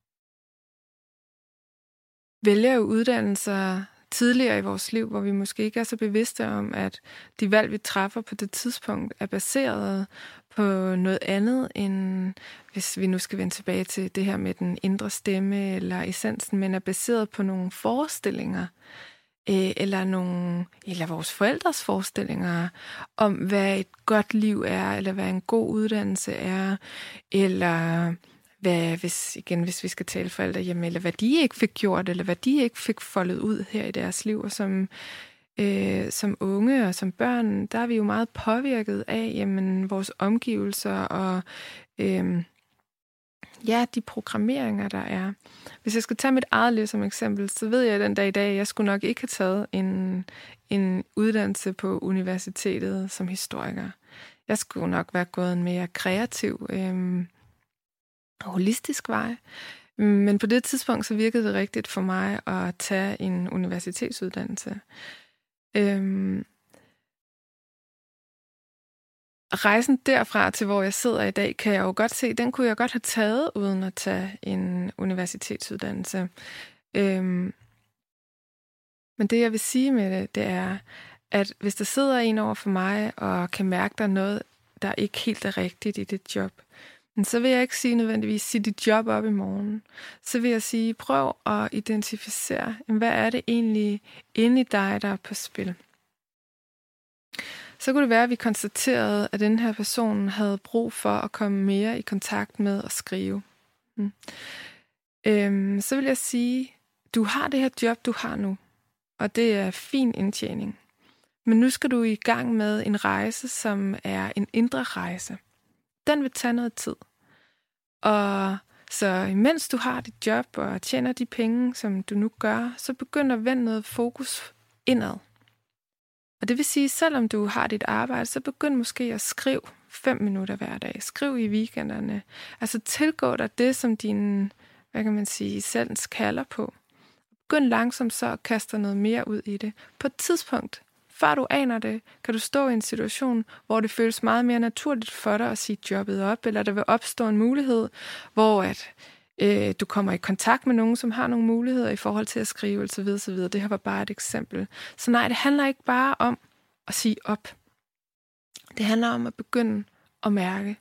vælger jo uddannelser tidligere i vores liv, hvor vi måske ikke er så bevidste om, at de valg, vi træffer på det tidspunkt, er baseret på noget andet, end hvis vi nu skal vende tilbage til det her med den indre stemme eller essensen, men er baseret på nogle forestillinger, øh, eller, nogle, eller vores forældres forestillinger om, hvad et godt liv er, eller hvad en god uddannelse er, eller... Hvad, hvis, igen, hvis vi skal tale forældre hjemme, eller hvad de ikke fik gjort, eller hvad de ikke fik foldet ud her i deres liv. Og som, øh, som unge og som børn, der er vi jo meget påvirket af jamen, vores omgivelser og øh, ja, de programmeringer, der er. Hvis jeg skal tage mit eget liv som eksempel, så ved jeg den dag i dag, at jeg skulle nok ikke have taget en, en uddannelse på universitetet som historiker. Jeg skulle nok være gået en mere kreativ øh, holistisk vej. Men på det tidspunkt så virkede det rigtigt for mig at tage en universitetsuddannelse. Øhm, rejsen derfra til hvor jeg sidder i dag, kan jeg jo godt se, den kunne jeg godt have taget uden at tage en universitetsuddannelse. Øhm, men det jeg vil sige med det, det er, at hvis der sidder en over for mig og kan mærke, der er noget, der ikke helt er rigtigt i dit job, så vil jeg ikke sige nødvendigvis, sige dit job op i morgen. Så vil jeg sige, prøv at identificere, hvad er det egentlig inde i dig, der er på spil. Så kunne det være, at vi konstaterede, at den her person havde brug for at komme mere i kontakt med at skrive. Mm. Øhm, så vil jeg sige, du har det her job, du har nu, og det er fin indtjening. Men nu skal du i gang med en rejse, som er en indre rejse. Den vil tage noget tid. Og så imens du har dit job og tjener de penge, som du nu gør, så begynder at vende noget fokus indad. Og det vil sige, selvom du har dit arbejde, så begynd måske at skrive fem minutter hver dag. Skriv i weekenderne. Altså tilgå dig det, som din, hvad kan man sige, essens kalder på. Begynd langsomt så at kaste noget mere ud i det. På et tidspunkt før du aner det, kan du stå i en situation, hvor det føles meget mere naturligt for dig at sige jobbet op, eller der vil opstå en mulighed, hvor at, øh, du kommer i kontakt med nogen, som har nogle muligheder i forhold til at skrive osv. osv. Det her var bare et eksempel. Så nej, det handler ikke bare om at sige op. Det handler om at begynde at mærke.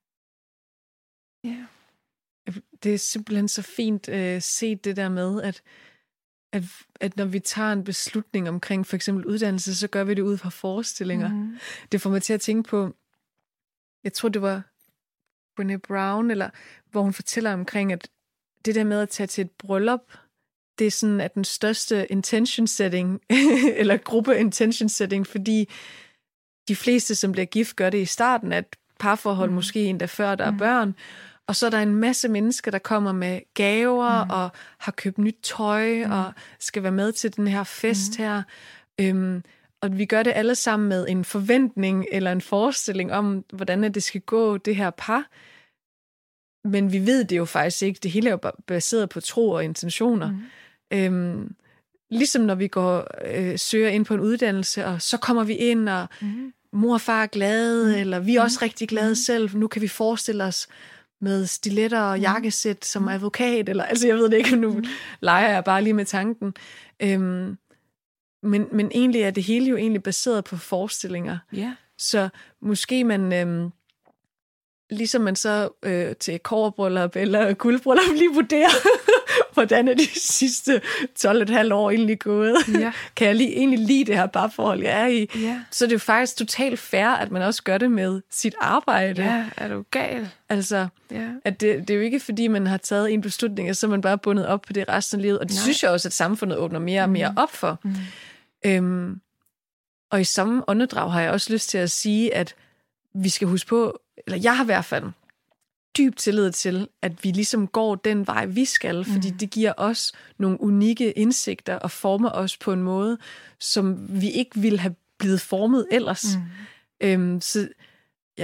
Ja. Yeah. Det er simpelthen så fint øh, set det der med, at At, at når vi tager en beslutning omkring for eksempel uddannelse, så gør vi det ud fra forestillinger. Mm. Det får mig til at tænke på, jeg tror det var Brené Brown, eller hvor hun fortæller omkring, at det der med at tage til et bryllup, det er sådan at den største intention setting, eller gruppe intention setting, fordi de fleste, som bliver gift, gør det i starten af et parforhold, mm. måske endda før der mm. er børn. Og så er der en masse mennesker, der kommer med gaver mm. og har købt nyt tøj mm. og skal være med til den her fest mm. her. Øhm, og vi gør det alle sammen med en forventning eller en forestilling om, hvordan det skal gå, det her par. Men vi ved det jo faktisk ikke. Det hele er jo baseret på tro og intentioner. Mm. Øhm, ligesom når vi går øh, søger ind på en uddannelse, og så kommer vi ind, og mm. mor og far er glade, mm. eller vi er også mm. rigtig glade mm. selv. Nu kan vi forestille os med stiletter og jakkesæt som advokat, eller altså jeg ved det ikke, nu leger jeg bare lige med tanken. Øhm, men, men egentlig er det hele jo egentlig baseret på forestillinger. Yeah. Så måske man, øhm, ligesom man så øh, til kobberbryllup eller guldbryllup lige vurderer, hvordan er de sidste tolv komma fem år egentlig gået? Yeah. Kan jeg lige, egentlig lide det her parforhold, jeg er i? Yeah. Så det er jo faktisk totalt fair, at man også gør det med sit arbejde. Ja, er du gal? Altså, yeah. at det, det er jo ikke, fordi man har taget en beslutning, og så er man bare bundet op på det resten af livet. Og det Nej. synes jeg også, at samfundet åbner mere og mere mm. op for. Mm. Øhm, og i samme åndedrag har jeg også lyst til at sige, at vi skal huske på, eller jeg har i hvert fald dyb tillid til, at vi ligesom går den vej, vi skal, fordi mm. det giver os nogle unikke indsigter og former os på en måde, som vi ikke ville have blevet formet ellers. Mm. Øhm, så ja,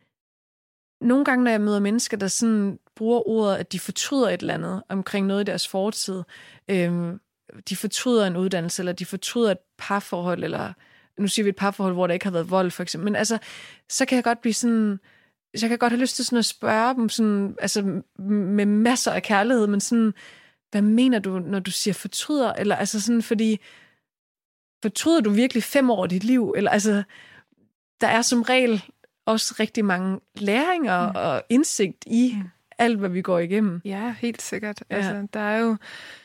nogle gange, når jeg møder mennesker, der sådan bruger ordet, at de fortryder et eller andet omkring noget i deres fortid, øhm, de fortryder en uddannelse, eller de fortryder et parforhold, eller nu siger vi et parforhold, hvor der ikke har været vold, for eksempel. Men altså, så kan jeg godt blive sådan, så jeg kan godt have lyst til sådan at spørge dem, sådan, altså med masser af kærlighed, men sådan, hvad mener du, når du siger fortryder? Eller altså sådan, fordi, fortryder du virkelig fem år af dit liv? Eller altså, der er som regel også rigtig mange læringer mm. og indsigt i mm. alt, hvad vi går igennem. Ja, helt sikkert. Ja. Altså, der er jo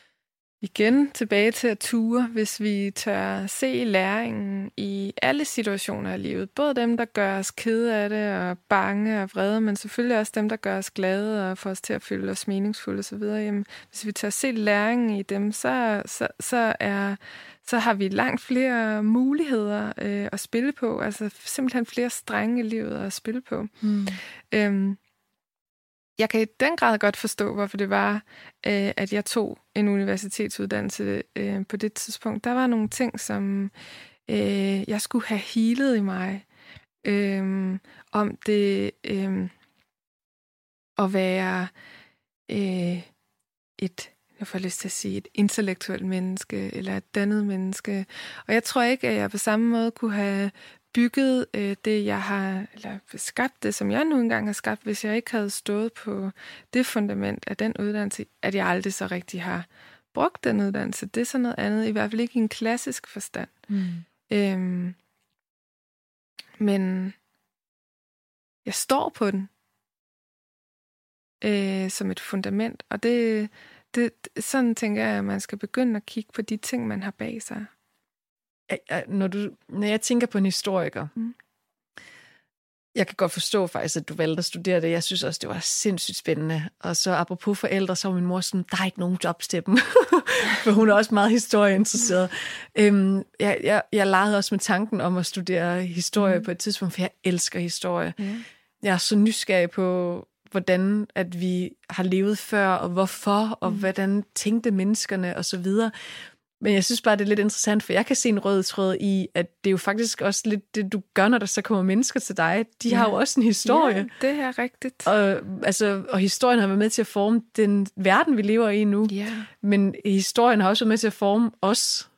igen tilbage til at ture, hvis vi tør se læringen i alle situationer af livet. Både dem, der gør os kede af det og bange og vrede, men selvfølgelig også dem, der gør os glade og får os til at føle os meningsfulde osv. Jamen, hvis vi tør se læringen i dem, så, så, så, er, så har vi langt flere muligheder øh, at spille på. Altså simpelthen flere strenge i livet at spille på. Mm. Øhm, Jeg kan i den grad godt forstå, hvorfor det var, øh, at jeg tog en universitetsuddannelse øh, på det tidspunkt. Der var nogle ting, som øh, jeg skulle have healet i mig. Øh, om det øh, at være øh, et, jeg får lyst til at sige, et intellektuelt menneske, eller et dannet menneske. Og jeg tror ikke, at jeg på samme måde kunne have bygget øh, det, jeg har, eller skabt det, som jeg nu engang har skabt, hvis jeg ikke havde stået på det fundament af den uddannelse, at jeg aldrig så rigtig har brugt den uddannelse. Det er sådan noget andet, i hvert fald ikke i en klassisk forstand. Mm. Øhm, men jeg står på den øh, som et fundament, og det, det, sådan tænker jeg, at man skal begynde at kigge på de ting, man har bag sig. Når, du, når jeg tænker på en historiker, mm. jeg kan godt forstå faktisk, at du valgte at studere det. Jeg synes også, det var sindssygt spændende. Og så apropos forældre, så var min mor sådan, der er ikke nogen jobs til dem. For hun er også meget historieinteresseret. øhm, jeg, jeg, jeg legede også med tanken om at studere historie mm. på et tidspunkt, for jeg elsker historie. Mm. Jeg er så nysgerrig på, hvordan at vi har levet før, og hvorfor, og mm. hvordan tænkte menneskerne, og så videre. Men jeg synes bare, det er lidt interessant, for jeg kan se en rød tråd i, at det er jo faktisk også lidt det, du gør, når der så kommer mennesker til dig. De ja. har jo også en historie. Ja, det er rigtigt. Og, altså, og historien har været med til at forme den verden, vi lever i nu. Ja. Men historien har også været med til at forme os.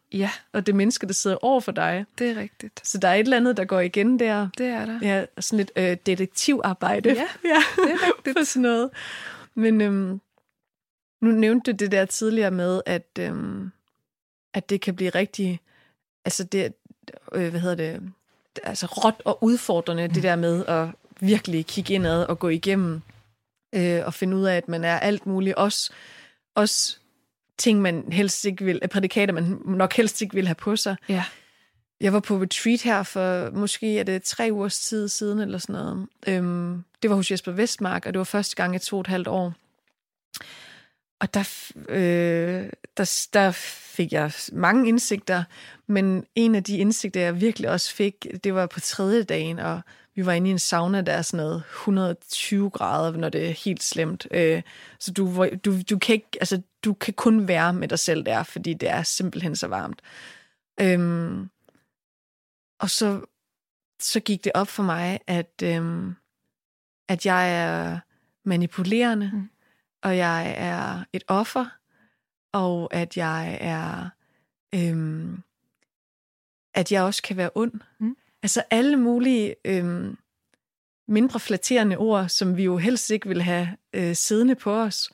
Ja. og det menneske, der sidder over for dig. Det er rigtigt. Så der er et eller andet, der går igen der. Det er der. Ja, sådan lidt øh, detektivarbejde. Ja, ja, det er rigtigt. For sådan noget. Men øhm, nu nævnte du det der tidligere med, at, øhm, at det kan blive rigtig, altså det, øh, hvad hedder det, altså råt og udfordrende, mm. det der med at virkelig kigge indad og gå igennem øh, og finde ud af, at man er alt muligt. Også, også ting, man helst ikke vil, prædikater, man nok helst ikke vil have på sig. Ja. Jeg var på retreat her for måske er det tre ugers tid siden, eller sådan noget. Øhm, det var hos Jesper Vestmark, og det var første gang i to og et halvt år. Og der, øh, der, der fik jeg mange indsigter, men en af de indsigter, jeg virkelig også fik, det var på tredje dagen, og vi var inde i en sauna, der er sådan noget et hundrede og tyve grader, når det er helt slemt. Øh, så du, du, du, kan ikke, altså, du kan kun være med dig selv der, fordi det er simpelthen så varmt. Øhm, og så, så gik det op for mig, at, øhm, at jeg er manipulerende, mm. og jeg er et offer, og at jeg er, øhm, at jeg også kan være ond. Mm. Altså alle mulige øhm, mindre flatterende ord, som vi jo helst ikke vil have øh, siddende på os.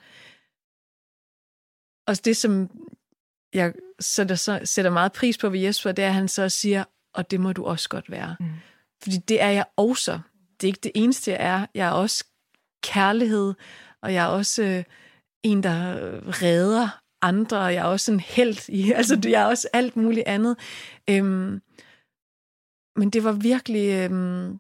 Og det, som jeg sætter, så, sætter meget pris på ved Jesper, det er, at han så siger, og det må du også godt være. Mm. Fordi det er jeg også. Det er ikke det eneste, jeg er. Jeg er også kærlighed, og jeg er også øh, en, der redder andre, og jeg er også en helt i, altså jeg er også alt muligt andet. Øhm, men det var virkelig, øhm,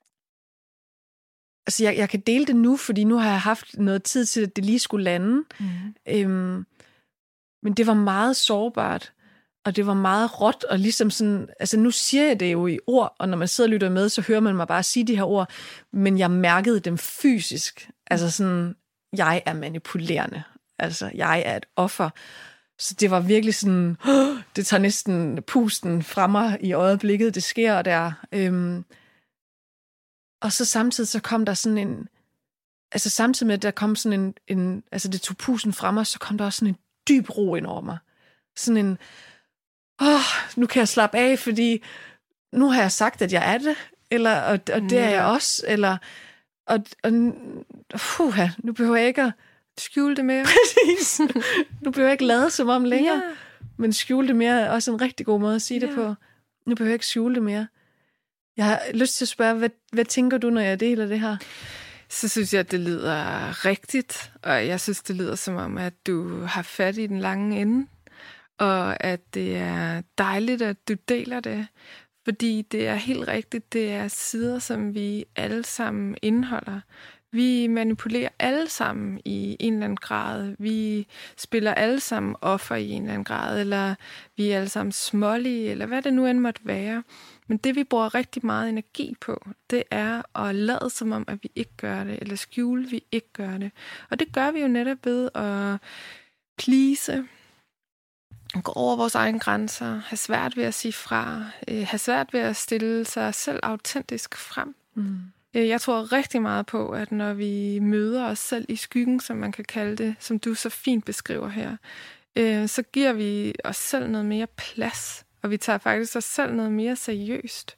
altså jeg, jeg kan dele det nu, fordi nu har jeg haft noget tid til, at det lige skulle lande. Mm. Øhm, men det var meget sårbart, og det var meget råt, og ligesom sådan, altså nu siger jeg det jo i ord, og når man sidder og lytter med, så hører man mig bare sige de her ord, men jeg mærkede dem fysisk. Altså sådan, jeg er manipulerende. Altså, jeg er et offer. Så det var virkelig sådan, oh, det tager næsten pusten fra mig i øjeblikket, det sker der. Øhm, og så samtidig så kom der sådan en, altså samtidig med, at der kom sådan en, en, altså det tog pusten fra mig, så kom der også sådan en dyb ro ind over mig. Sådan en, åh, oh, nu kan jeg slappe af, fordi nu har jeg sagt, at jeg er det, eller, og, og det er jeg også, eller, og, og fuha, nu behøver jeg ikke at skjule det mere. Præcis. Nu behøver jeg ikke lade som om længere, yeah. men skjule det mere er også en rigtig god måde at sige yeah. det på. Nu behøver jeg ikke skjule det mere. Jeg har lyst til at spørge, hvad, hvad tænker du, når jeg deler det her? Så synes jeg, at det lyder rigtigt, og jeg synes, det lyder som om, at du har fat i den lange ende, og at det er dejligt, at du deler det, fordi det er helt rigtigt, det er sider, som vi alle sammen indeholder. Vi manipulerer alle sammen i en eller anden grad. Vi spiller alle sammen offer i en eller anden grad, eller vi er alle sammen smålige, eller hvad det nu end måtte være. Men det, vi bruger rigtig meget energi på, det er at lade som om, at vi ikke gør det, eller skjule, vi ikke gør det. Og det gør vi jo netop ved at please, gå over vores egne grænser, have svært ved at sige fra, have svært ved at stille sig selv autentisk frem. Mm. Jeg tror rigtig meget på, at når vi møder os selv i skyggen, som man kan kalde det, som du så fint beskriver her, så giver vi os selv noget mere plads, og vi tager faktisk os selv noget mere seriøst.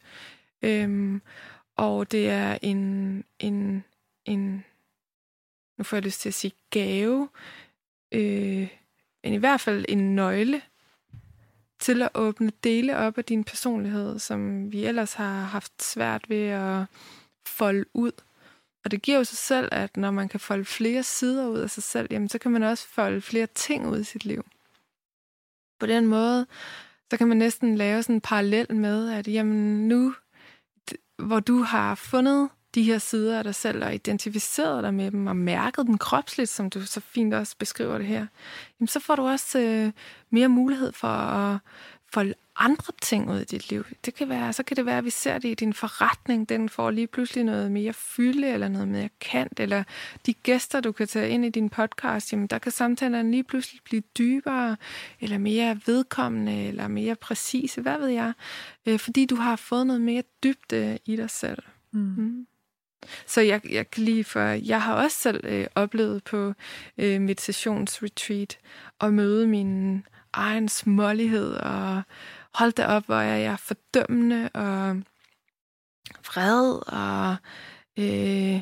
Og det er en, en, en nu får jeg lyst til at sige gave, men i hvert fald en nøgle til at åbne dele op af din personlighed, som vi ellers har haft svært ved at folde ud. Og det giver jo sig selv, at når man kan folde flere sider ud af sig selv, jamen så kan man også folde flere ting ud i sit liv. På den måde, så kan man næsten lave sådan en parallel med, at jamen nu, hvor du har fundet de her sider af dig selv og identificeret dig med dem og mærket dem kropsligt, som du så fint også beskriver det her, jamen så får du også øh, mere mulighed for at folde andre ting ud i dit liv. Det kan være, så kan det være, at vi ser det i din forretning. Den får lige pludselig noget mere fylde, eller noget mere kant, eller de gæster, du kan tage ind i din podcast, jamen der kan samtalerne lige pludselig blive dybere, eller mere vedkommende, eller mere præcise, hvad ved jeg, øh, fordi du har fået noget mere dybde i dig selv. Mm. Mm. Så jeg, jeg kan lige for, jeg har også selv øh, oplevet på øh, meditationsretreat at møde mine egen smålighed, og hold da op, hvor er jeg fordømmende og vred, og øh,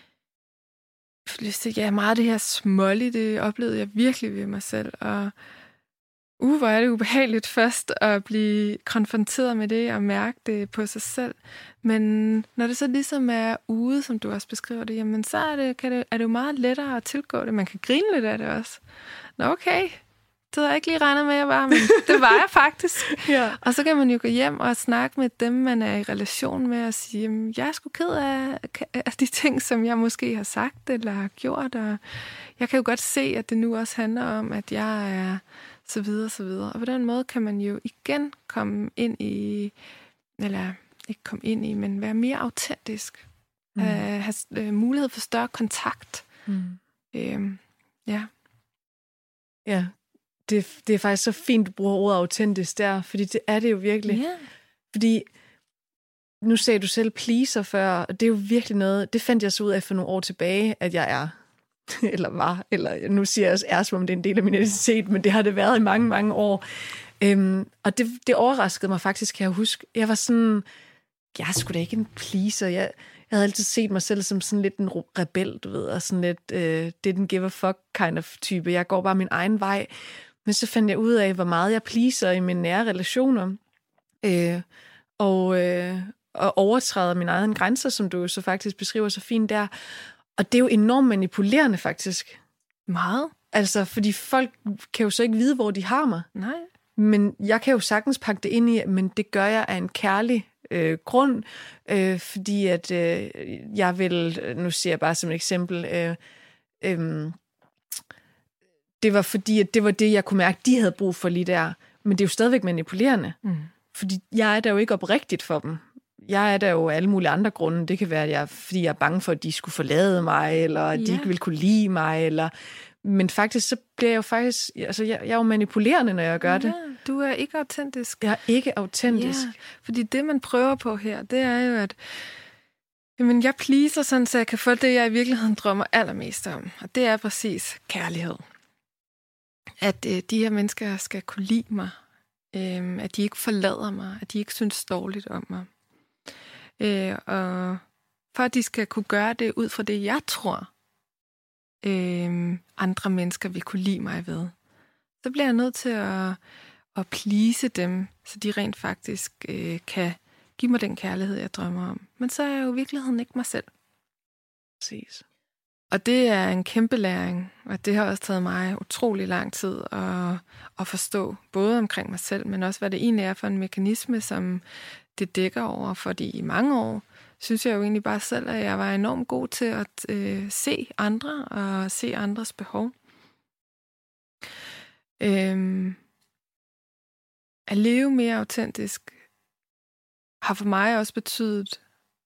ja, meget af det her smålige, det oplevede jeg virkelig ved mig selv, og uh, hvor er det ubehageligt først at blive konfronteret med det og mærke det på sig selv. Men når det så ligesom er ude, som du også beskriver det, jamen så er det, kan det, er det jo meget lettere at tilgå det. Man kan grine lidt af det også. Nå okay, det havde jeg ikke lige regnet med, at jeg var, men det var jeg faktisk. Ja. Og så kan man jo gå hjem og snakke med dem, man er i relation med, og sige, jamen, jeg er sgu ked af, af de ting, som jeg måske har sagt eller har gjort. Og jeg kan jo godt se, at det nu også handler om, at jeg er så videre, så videre. Og på den måde kan man jo igen komme ind i, eller ikke komme ind i, men være mere autentisk. Mm. Uh, have uh, mulighed for større kontakt. Mm. Uh, ja. Ja, det, det er faktisk så fint, du bruger ordet autentisk der, fordi det er det jo virkelig. Yeah. Fordi, nu sagde du selv pleaser før, og det er jo virkelig noget, det fandt jeg så ud af for nogle år tilbage, at jeg er. Eller var, eller nu siger jeg også er, som om det er en del af min identitet, men det har det været i mange, mange år. Øhm, og det, det overraskede mig faktisk, kan jeg huske. Jeg var sådan, jeg er sgu da ikke en pleaser. Jeg, jeg havde altid set mig selv som sådan lidt en rebel, du ved, og sådan lidt, øh, didn't give a fuck kind of type. Jeg går bare min egen vej. Men så fandt jeg ud af, hvor meget jeg pleaser i mine nære relationer, øh, og, øh, og overtræder mine egne grænser, som du så faktisk beskriver så fint der. Og det er jo enormt manipulerende, faktisk. Meget. Altså, fordi folk kan jo så ikke vide, hvor de har mig. Nej. Men jeg kan jo sagtens pakke det ind i, men det gør jeg af en kærlig øh, grund, øh, fordi at øh, jeg vil, nu siger jeg bare som et eksempel, øh, øh, det var fordi, at det var det, jeg kunne mærke, de havde brug for lige der. Men det er jo stadigvæk manipulerende. Mm. Fordi jeg er der jo ikke oprigtigt for dem. Jeg er der jo alle mulige andre grunde. Det kan være, at jeg, fordi jeg er bange for, at de skulle forlade mig, eller at de ja. ikke ville kunne lide mig. Eller... Men faktisk, så bliver jeg jo faktisk... Altså, jeg, jeg er jo manipulerende, når jeg gør ja, det. Du er ikke autentisk. Jeg er ikke autentisk. Ja, fordi det, man prøver på her, det er jo, at jamen, jeg pleaser sådan, så jeg kan få det, jeg i virkeligheden drømmer allermest om. Og det er præcis kærlighed. At øh, de her mennesker skal kunne lide mig. Øh, at de ikke forlader mig. At de ikke synes dårligt om mig. Øh, og for at de skal kunne gøre det ud fra det, jeg tror, øh, andre mennesker vil kunne lide mig ved, så bliver jeg nødt til at, at please dem, så de rent faktisk øh, kan give mig den kærlighed, jeg drømmer om. Men så er jeg jo i virkeligheden ikke mig selv. Præcis. Og det er en kæmpe læring, og det har også taget mig utrolig lang tid at, at forstå, både omkring mig selv, men også hvad det egentlig er for en mekanisme, som det dækker over, fordi i mange år synes jeg jo egentlig bare selv, at jeg var enormt god til at øh, se andre og se andres behov. Øhm, at leve mere autentisk har for mig også betydet,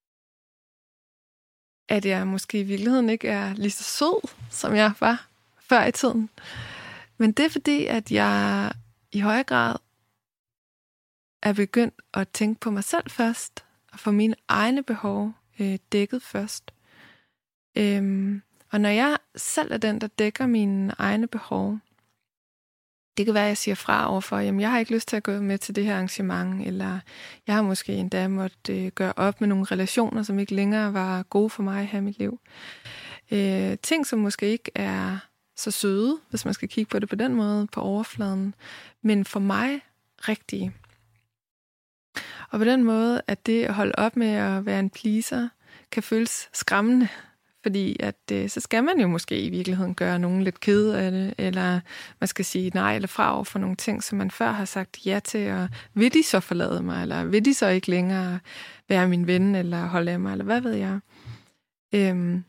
at jeg måske i virkeligheden ikke er lige så sød, som jeg var før i tiden. Men det er fordi, at jeg i højere grad er begyndt at tænke på mig selv først, og få mine egne behov øh, dækket først. Øhm, og når jeg selv er den, der dækker mine egne behov, det kan være, at jeg siger fra overfor, jamen jeg har ikke lyst til at gå med til det her arrangement, eller jeg har måske endda måtte øh, gøre op med nogle relationer, som ikke længere var gode for mig her i mit liv. Øh, ting, som måske ikke er så søde, hvis man skal kigge på det på den måde, på overfladen, men for mig rigtige. Og på den måde, at det at holde op med at være en pleaser, kan føles skræmmende. Fordi at, øh, så skal man jo måske i virkeligheden gøre nogen lidt ked af det, eller man skal sige nej eller fra over for nogle ting, som man før har sagt ja til, og vil de så forlade mig, eller vil de så ikke længere være min ven, eller holde af mig, eller hvad ved jeg. Øhm,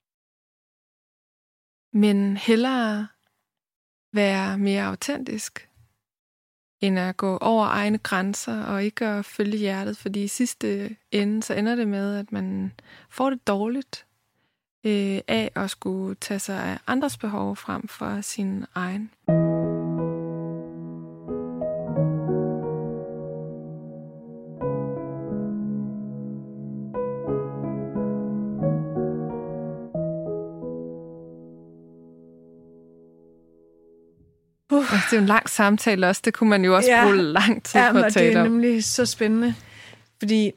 men hellere være mere autentisk, end at gå over egne grænser og ikke at følge hjertet, fordi i sidste ende, så ender det med, at man får det dårligt øh, af at skulle tage sig af andres behov frem for sin egen. Uh. Altså, det er jo en lang samtale også. Det kunne man jo også ja. bruge lang tid ja, på at tale om. Det er nemlig så spændende. Fordi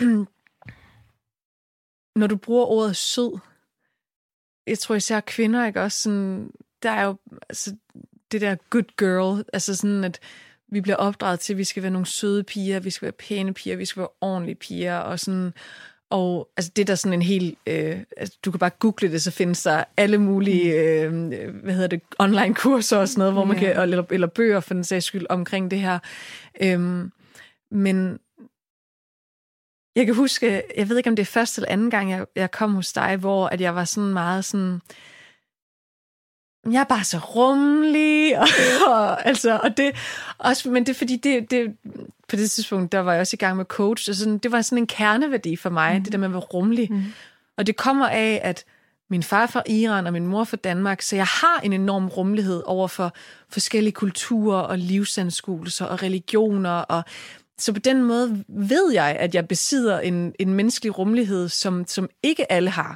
når du bruger ordet sød, jeg tror især kvinder, ikke også sådan, der er jo altså, det der good girl, altså sådan, at vi bliver opdraget til, at vi skal være nogle søde piger, vi skal være pæne piger, vi skal være ordentlige piger, og sådan, og altså det der sådan en helt, øh, altså, du kan bare google det, så findes der alle mulige, øh, hvad hedder det, online kurser og sådan noget, hvor man yeah. kan, eller, eller bøger for den sags skyld omkring det her. Øhm, men jeg kan huske, jeg ved ikke om det er første eller anden gang, jeg, jeg kom hos dig, hvor at jeg var sådan meget sådan, jeg er bare så rummelig, og, og, altså, og det, også, men det er fordi, det, det, på det tidspunkt, der var jeg også i gang med coach, og sådan, det var sådan en kerneværdi for mig, mm. det der med at være rummelig. Mm. Og det kommer af, at min far er fra Iran, og min mor fra Danmark, så jeg har en enorm rummelighed over for forskellige kulturer, og livsanskuelser, og religioner, og så på den måde ved jeg, at jeg besidder en, en menneskelig rummelighed, som, som ikke alle har.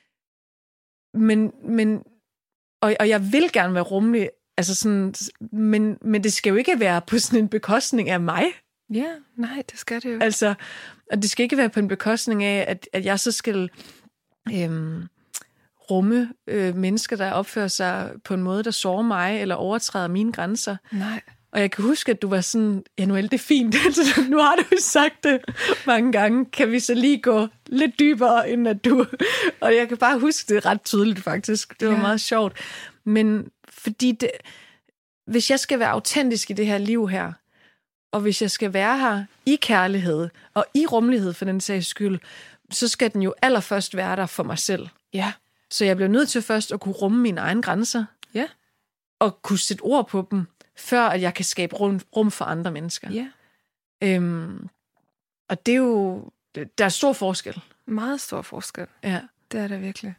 Men, men og, og jeg vil gerne være rummelig, altså sådan, men, men det skal jo ikke være på sådan en bekostning af mig. Ja, nej, det skal det jo. Altså, og det skal ikke være på en bekostning af, at, at jeg så skal øhm, rumme øh, mennesker, der opfører sig på en måde, der sårer mig, eller overtræder mine grænser. Nej. Og jeg kan huske, at du var sådan, ja, nu er det fint. Nu har du sagt det mange gange. Kan vi så lige gå lidt dybere, end at du... Og jeg kan bare huske det ret tydeligt, faktisk. Det var ja. meget sjovt. Men fordi det... Hvis jeg skal være autentisk i det her liv her, og hvis jeg skal være her i kærlighed, og i rummelighed for den sags skyld, så skal den jo allerførst være der for mig selv. Ja. Så jeg bliver nødt til først at kunne rumme mine egne grænser. Ja. Og kunne sætte ord på dem, før at jeg kan skabe rum, rum for andre mennesker. Ja. Øhm, og det er jo... Der er stor forskel. Meget stor forskel. Ja. Det er der virkelig.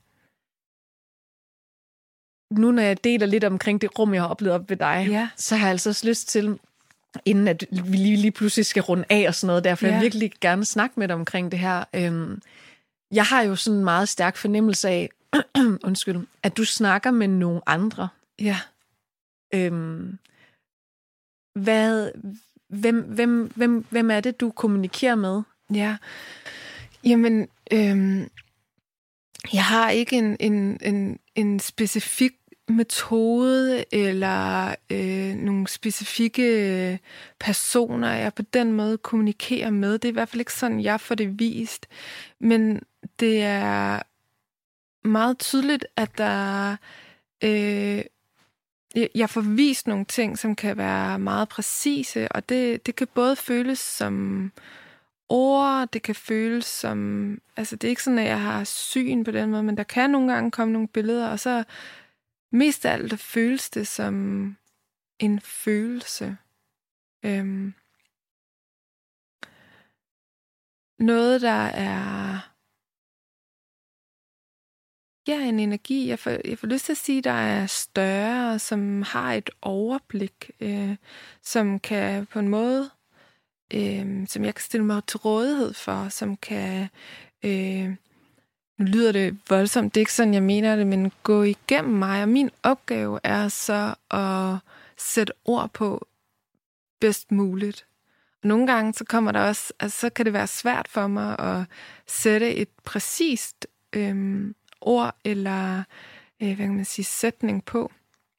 Nu når jeg deler lidt omkring det rum, jeg har oplevet op ved dig, ja. så har jeg altså også lyst til, inden at vi lige, lige pludselig skal runde af og sådan noget, derfor ja. jeg virkelig gerne snakke med dig omkring det her. Øhm, jeg har jo sådan en meget stærk fornemmelse af, undskyld, at du snakker med nogle andre. Ja. Øhm, hvad, hvem, hvem, hvem, hvem er det, du kommunikerer med? Ja, jamen, øhm, jeg har ikke en, en, en, en specifik metode eller øh, nogle specifikke personer, jeg på den måde kommunikerer med. Det er i hvert fald ikke sådan, jeg får det vist. Men det er meget tydeligt, at der... Øh, Jeg får vist nogle ting, som kan være meget præcise, og det, det kan både føles som ord, det kan føles som... Altså, det er ikke sådan, at jeg har syn på den måde, men der kan nogle gange komme nogle billeder, og så mest af alt føles det som en følelse. Øhm, noget, der er... Ja, en energi. Jeg får, jeg får lyst til at sige, der er større, som har et overblik, øh, som kan på en måde, øh, som jeg kan stille mig til rådighed for, som kan, øh, nu lyder det voldsomt, det er ikke sådan, jeg mener det, men gå igennem mig, og min opgave er så at sætte ord på bedst muligt. Og nogle gange, så kommer der også, altså så kan det være svært for mig at sætte et præcist øh, ord eller øh, hvad kan man sige, sætning på.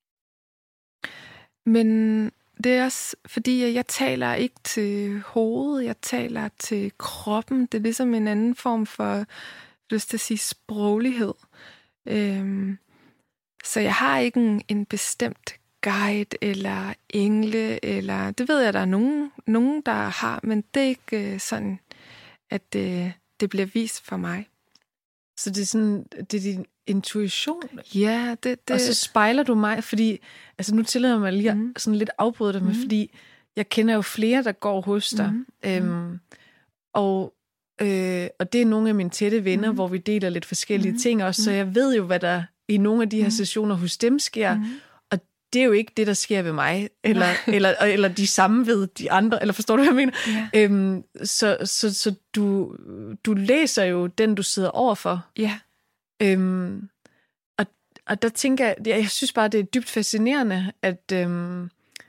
Men det er også fordi, jeg taler ikke til hovedet, jeg taler til kroppen. Det er ligesom en anden form for, lyst til at sige, sproglighed. Øhm, så jeg har ikke en, en bestemt guide eller engle, eller det ved jeg, der er nogen, nogen der har, men det er ikke sådan, at det, det bliver vist for mig. Så det er sådan, det er din intuition? Ja, det, det... Og så spejler du mig, fordi, altså nu tillader jeg mig lige mm. sådan lidt afbryde dig med, mm. fordi jeg kender jo flere, der går hos dig, mm. øhm, og, øh, og det er nogle af mine tætte venner, mm. hvor vi deler lidt forskellige mm. ting også, så jeg ved jo, hvad der i nogle af de her mm. sessioner hos dem sker, mm. og det er jo ikke det, der sker ved mig, eller, eller, eller de samme ved de andre, eller forstår du, hvad jeg mener? Ja. Øhm, så så, så du, du læser jo den, du sidder overfor. Ja. Øhm, og, og der tænker jeg, jeg synes bare, det er dybt fascinerende, at, øhm,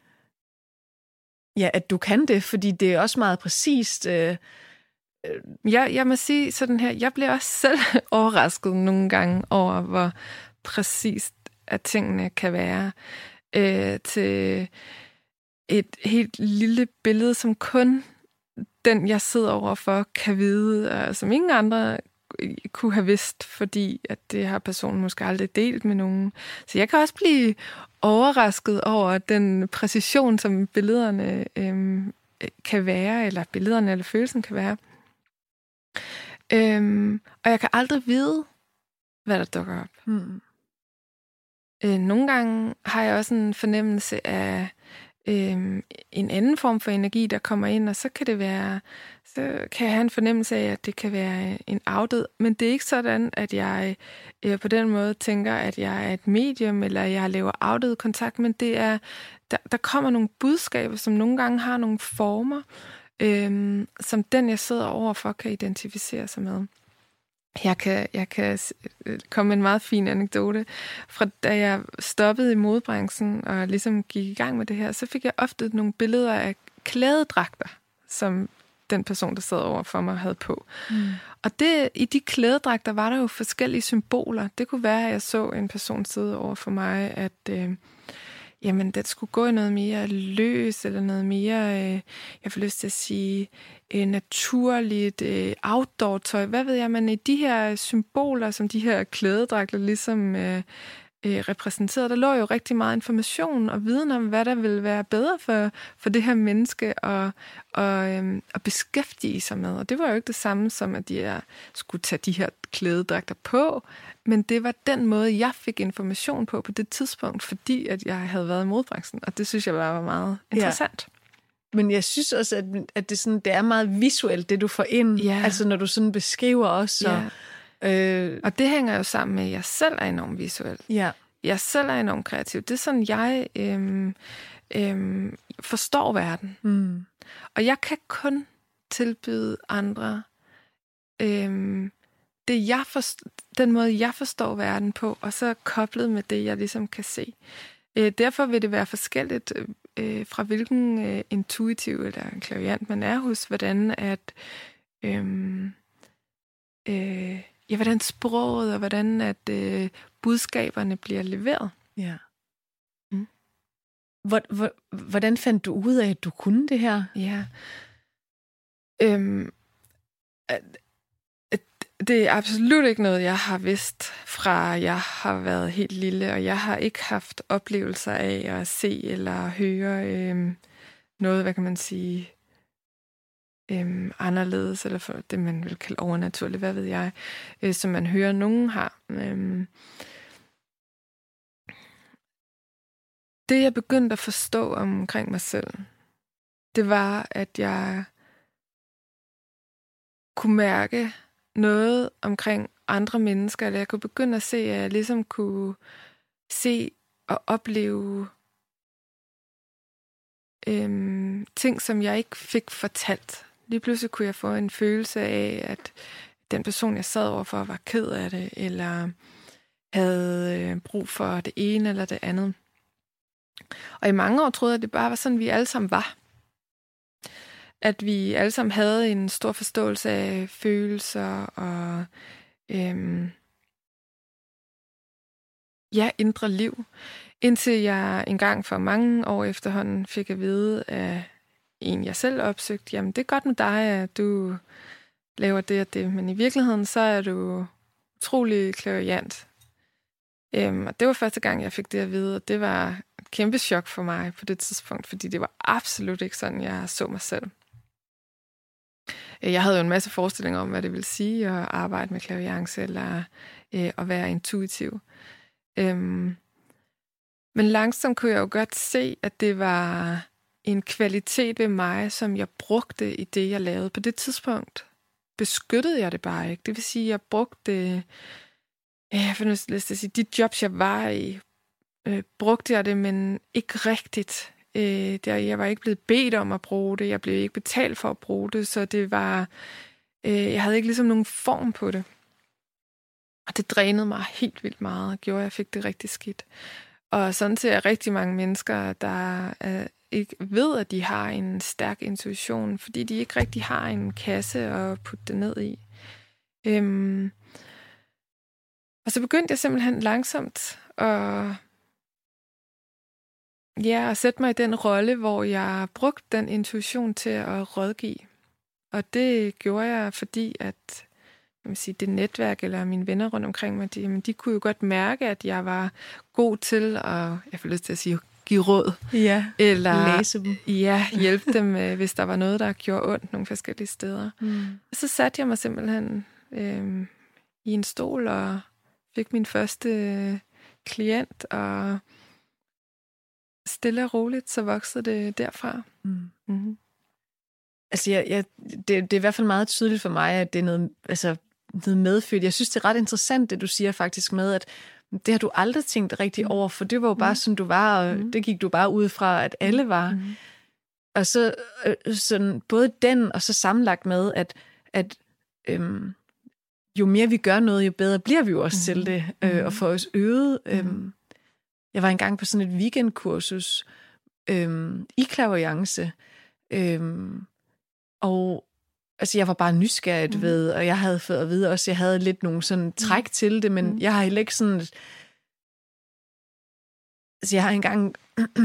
ja, at du kan det, fordi det er også meget præcist. Øh, Jeg, jeg må sige sådan her, jeg bliver også selv overrasket nogle gange over, hvor præcist at tingene kan være. Øh, til et helt lille billede, som kun den, jeg sidder overfor, kan vide, og som ingen andre kunne have vidst, fordi at det har personen måske aldrig delt med nogen. Så jeg kan også blive overrasket over den præcision, som billederne øhm, kan være, eller billederne eller følelsen kan være. Øhm, og jeg kan aldrig vide, hvad der dukker op. hmm. Øh, nogle gange har jeg også en fornemmelse af øhm, en anden form for energi, der kommer ind, og så kan det være, så kan jeg have en fornemmelse af, at det kan være en afdød, men det er ikke sådan, at jeg øh, på den måde tænker, at jeg er et medium, eller jeg laver afdød kontakt, men det er, der, der kommer nogle budskaber, som nogle gange har nogle former, øhm, som den, jeg sidder overfor, kan identificere sig med. Jeg kan, jeg kan komme med en meget fin anekdote. Fra da jeg stoppede i modebranchen og ligesom gik i gang med det her, så fik jeg ofte nogle billeder af klædedragter, som den person, der sad over for mig, havde på. Mm. Og det, i de klædedragter var der jo forskellige symboler. Det kunne være, at jeg så en person sidde over for mig, at øh, jamen, det skulle gå i noget mere løs, eller noget mere, øh, jeg får lyst til at sige, øh, naturligt, øh, outdoor-tøj. Hvad ved jeg, men i de her symboler, som de her klædedragter ligesom øh, øh, repræsenterede, der lå jo rigtig meget information og viden om, hvad der ville være bedre for, for det her menneske at, og, øh, at beskæftige sig med. Og det var jo ikke det samme som, at jeg skulle tage de her klædedragter på, men det var den måde, jeg fik information på på det tidspunkt, fordi at jeg havde været i modebranchen, og det synes jeg bare var meget interessant. Ja. Men jeg synes også, at, at det, sådan, det er meget visuelt, det du får ind, ja. Altså når du sådan beskriver også. Ja. Og, øh... og det hænger jo sammen med, at jeg selv er enormt visuel. Ja. Jeg selv er enormt kreativ. Det er sådan, jeg øhm, øhm, forstår verden. Mm. Og jeg kan kun tilbyde andre øhm, det jeg forst- den måde, jeg forstår verden på, og så koblet med det, jeg ligesom kan se. Øh, derfor vil det være forskelligt øh, fra hvilken øh, intuitiv eller klaviant man er hos, hvordan at øh, øh, ja, hvordan sproget og hvordan at øh, budskaberne bliver leveret. Ja. Mm. Hvordan fandt du ud af, at du kunne det her? Ja. Øhm, at, Det er absolut ikke noget, jeg har vidst fra, jeg har været helt lille, og jeg har ikke haft oplevelser af at se eller høre øhm, noget, hvad kan man sige, øhm, anderledes, eller for det, man vil kalde overnaturligt, hvad ved jeg, øh, som man hører, nogen har. Øhm, det, jeg begyndte at forstå omkring mig selv, det var, at jeg kunne mærke noget omkring andre mennesker, eller jeg kunne begynde at se, at jeg ligesom kunne se og opleve øhm, ting, som jeg ikke fik fortalt. Lige pludselig kunne jeg få en følelse af, at den person, jeg sad overfor, var ked af det, eller havde øh, brug for det ene eller det andet. Og i mange år troede jeg, at det bare var sådan, vi alle sammen var. At vi alle sammen havde en stor forståelse af følelser og øhm, ja, indre liv. Indtil jeg engang for mange år efterhånden fik at vide af en, jeg selv opsøgte, jamen det er godt med dig, at du laver det og det, men i virkeligheden så er du utrolig clairvoyant. Øhm, og det var første gang, jeg fik det at vide, og det var et kæmpe chok for mig på det tidspunkt, fordi det var absolut ikke sådan, jeg så mig selv. Jeg havde jo en masse forestillinger om, hvad det vil sige at arbejde med clairvoyance eller øh, at være intuitiv. Øhm, men langsomt kunne jeg jo godt se, at det var en kvalitet ved mig, som jeg brugte i det, jeg lavede. På det tidspunkt beskyttede jeg det bare ikke. Det vil sige, at jeg brugte, jeg får lyst til at sige, de jobs, jeg var i, øh, brugte jeg det, men ikke rigtigt. Øh, der, jeg var ikke blevet bedt om at bruge det. Jeg blev ikke betalt for at bruge det, så det var, øh, jeg havde ikke ligesom nogen form på det. Og det drænede mig helt vildt meget, og gjorde, at jeg fik det rigtig skidt. Og sådan ser jeg rigtig mange mennesker, der er, ikke ved, at de har en stærk intuition, fordi de ikke rigtig har en kasse at putte det ned i. Øhm, og så begyndte jeg simpelthen langsomt at, ja, at sætte mig i den rolle, hvor jeg brugte den intuition til at rådgive. Og det gjorde jeg, fordi at jeg vil sige, det netværk eller mine venner rundt omkring mig, de, de kunne jo godt mærke, at jeg var god til at, jeg får lyst til at sige, give råd. Ja, eller læse dem. Ja, hjælpe dem, hvis der var noget, der gjorde ondt nogle forskellige steder. Mm. Og så satte jeg mig simpelthen øh, i en stol og fik min første klient, og stille og roligt, så voksede det derfra. Mm. Mm-hmm. Altså, jeg, jeg, det, det er i hvert fald meget tydeligt for mig, at det er noget, altså, noget medfødt. Jeg synes, det er ret interessant, det du siger faktisk med, at det har du aldrig tænkt rigtig over, for det var jo bare mm. sådan, du var, og mm. det gik du bare ud fra, at alle var. Mm. Og så øh, sådan, både den, og så sammenlagt med, at, at øhm, jo mere vi gør noget, jo bedre bliver vi jo også mm. til det, øh, mm. og får os øvet. Mm. Øhm, jeg var engang på sådan et weekendkursus øhm, i clairvoyance, øhm, og altså, jeg var bare nysgerrig mm. ved, og jeg havde fået at vide også, jeg havde lidt nogle sådan træk mm. til det, men mm. jeg har heller ikke sådan... Altså, jeg har engang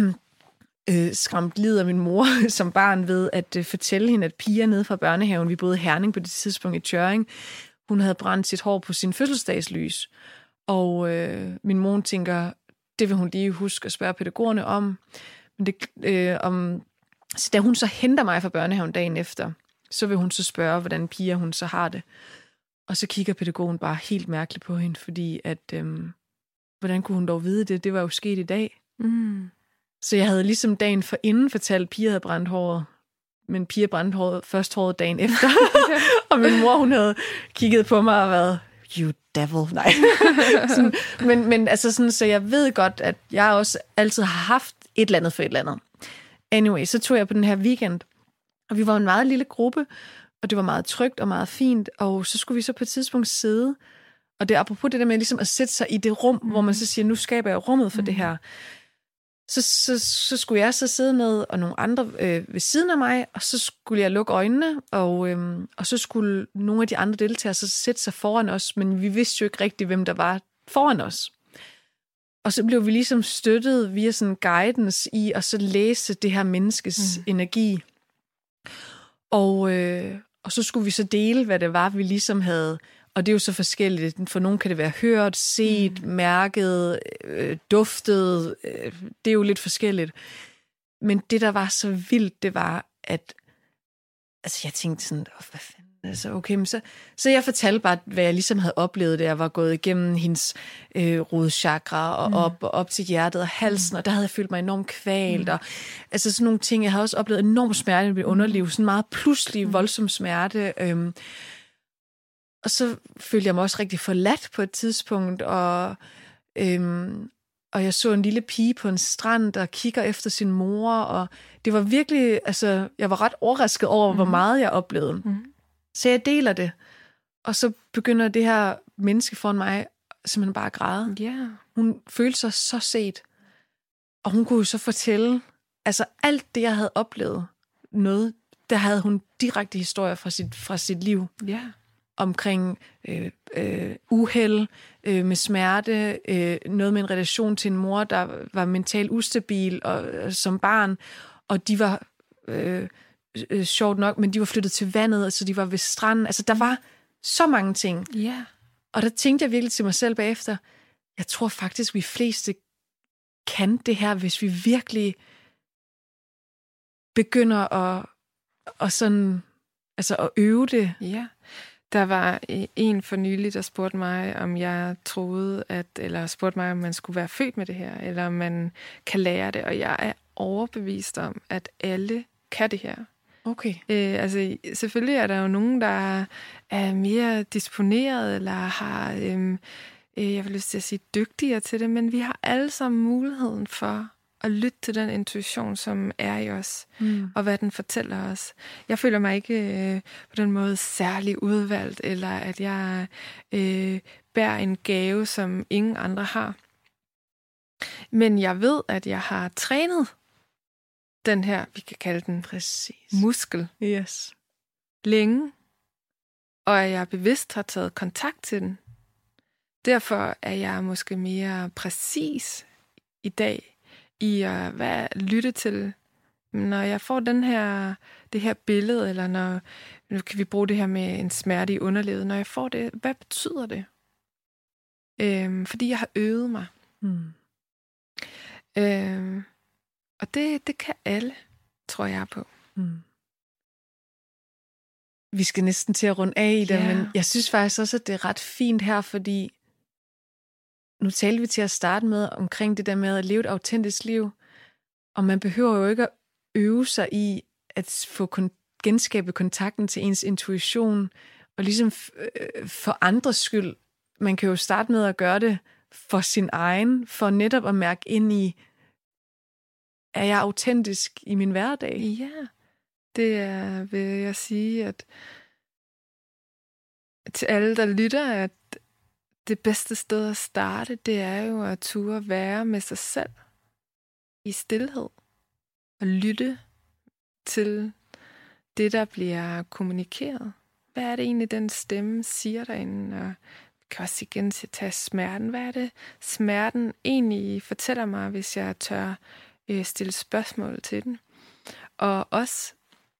øh, skræmt livet af min mor som barn ved at øh, fortælle hende, at Pia nede fra børnehaven, vi boede i Herning på det tidspunkt i Tjøring, hun havde brændt sit hår på sin fødselsdagslys. Og øh, min mor tænker, det vil hun lige huske at spørge pædagogerne om. Men det, øh, om så da hun så henter mig fra børnehaven dagen efter, så vil hun så spørge, hvordan Pia hun så har det. Og så kigger pædagogen bare helt mærkeligt på hende, fordi at, øhm, hvordan kunne hun dog vide det? Det var jo sket i dag. Mm. Så jeg havde ligesom dagen forinden fortalt, at Pia havde brændt håret, men Pia brændte håret, først håret dagen efter. Og min mor, hun havde kigget på mig og været, you devil, nej. sådan, men, men altså sådan, så jeg ved godt, at jeg også altid har haft et eller andet for et eller andet. Anyway, så tog jeg på den her weekend, og vi var en meget lille gruppe, og det var meget trygt og meget fint, og så skulle vi så på et tidspunkt sidde, og det er apropos det der med ligesom at sætte sig i det rum, mm. hvor man så siger, nu skaber jeg rummet for mm. det her. Så, så, så skulle jeg så sidde med, og nogle andre øh, ved siden af mig, og så skulle jeg lukke øjnene, og, øh, og så skulle nogle af de andre deltagere så sætte sig foran os, men vi vidste jo ikke rigtigt, hvem der var foran os. Og så blev vi ligesom støttet via sådan guidance i at så læse det her menneskes mm. energi. Og, øh, og så skulle vi så dele, hvad det var, vi ligesom havde. Og det er jo så forskelligt. For nogen kan det være hørt, set, mm. mærket, øh, duftet. Øh, det er jo lidt forskelligt. Men det, der var så vildt, det var, at altså jeg tænkte sådan, hvad fanden? Altså, okay, men så, så jeg fortalte bare, hvad jeg ligesom havde oplevet, da jeg var gået igennem hendes øh, rodchakra og op, mm. og op til hjertet og halsen, mm. og der havde jeg følt mig enormt kvalt. Mm. Og, altså sådan nogle ting. Jeg havde også oplevet enorm smerte i mit underliv, sådan meget pludselig, voldsom smerte. Øhm, og så følte jeg mig også rigtig forladt på et tidspunkt, og, øhm, og jeg så en lille pige på en strand, der kigger efter sin mor, og det var virkelig, altså, jeg var ret overrasket over, mm. hvor meget jeg oplevede. Mm. Så jeg deler det, og så begynder det her menneske foran mig simpelthen bare at græde. Yeah. Hun følte sig så set, og hun kunne jo så fortælle, altså alt det, jeg havde oplevet, noget, der havde hun direkte historier fra sit, fra sit liv. Yeah. Omkring øh, øh, uheld, øh, med smerte, øh, noget med en relation til en mor, der var mentalt ustabil og, øh, som barn, og de var... Øh, Øh, sjovt nok, men de var flyttet til vandet, så de var ved stranden. Altså, der var så mange ting. Yeah. Og der tænkte jeg virkelig til mig selv bagefter, jeg tror faktisk, vi fleste kan det her, hvis vi virkelig begynder at, at, sådan, altså at øve det. Ja. Yeah. Der var en for nylig, der spurgte mig, om jeg troede, at, eller spurgte mig, om man skulle være født med det her, eller om man kan lære det. Og jeg er overbevist om, at alle kan det her. Okay. Øh, altså, selvfølgelig er der jo nogen, der er mere disponeret, eller har, øh, øh, jeg vil lyst til at sige, dygtigere til det, men vi har alle sammen muligheden for at lytte til den intuition, som er i os, mm. og hvad den fortæller os. Jeg føler mig ikke øh, på den måde særlig udvalgt, eller at jeg øh, bærer en gave, som ingen andre har. Men jeg ved, at jeg har trænet den her, vi kan kalde den Præcis. muskel, Yes. længe, og at jeg bevidst har taget kontakt til den. Derfor er jeg måske mere præcis i dag i at hvad, lytte til, når jeg får den her, det her billede, eller når, nu kan vi bruge det her med en smerte i underlivet, når jeg får det, hvad betyder det? Øhm, fordi jeg har øvet mig. Mm. Øhm, og det, det kan alle, tror jeg på. Mm. Vi skal næsten til at runde af i det, Ja. men jeg synes faktisk også, at det er ret fint her, fordi nu talte vi til at starte med omkring det der med at leve et autentisk liv, og man behøver jo ikke at øve sig i at få kon- genskabe kontakten til ens intuition, og ligesom f- øh, for andres skyld. Man kan jo starte med at gøre det for sin egen, for netop at mærke ind i, er jeg autentisk i min hverdag? Ja, det er, vil jeg sige, at til alle, der lytter, at det bedste sted at starte, det er jo at turde være med sig selv i stilhed og lytte til det, der bliver kommunikeret. Hvad er det egentlig, den stemme siger derinde? Og vi kan også igen tage smerten. Hvad er det, smerten egentlig fortæller mig, hvis jeg tør øh, stille spørgsmål til den? Og også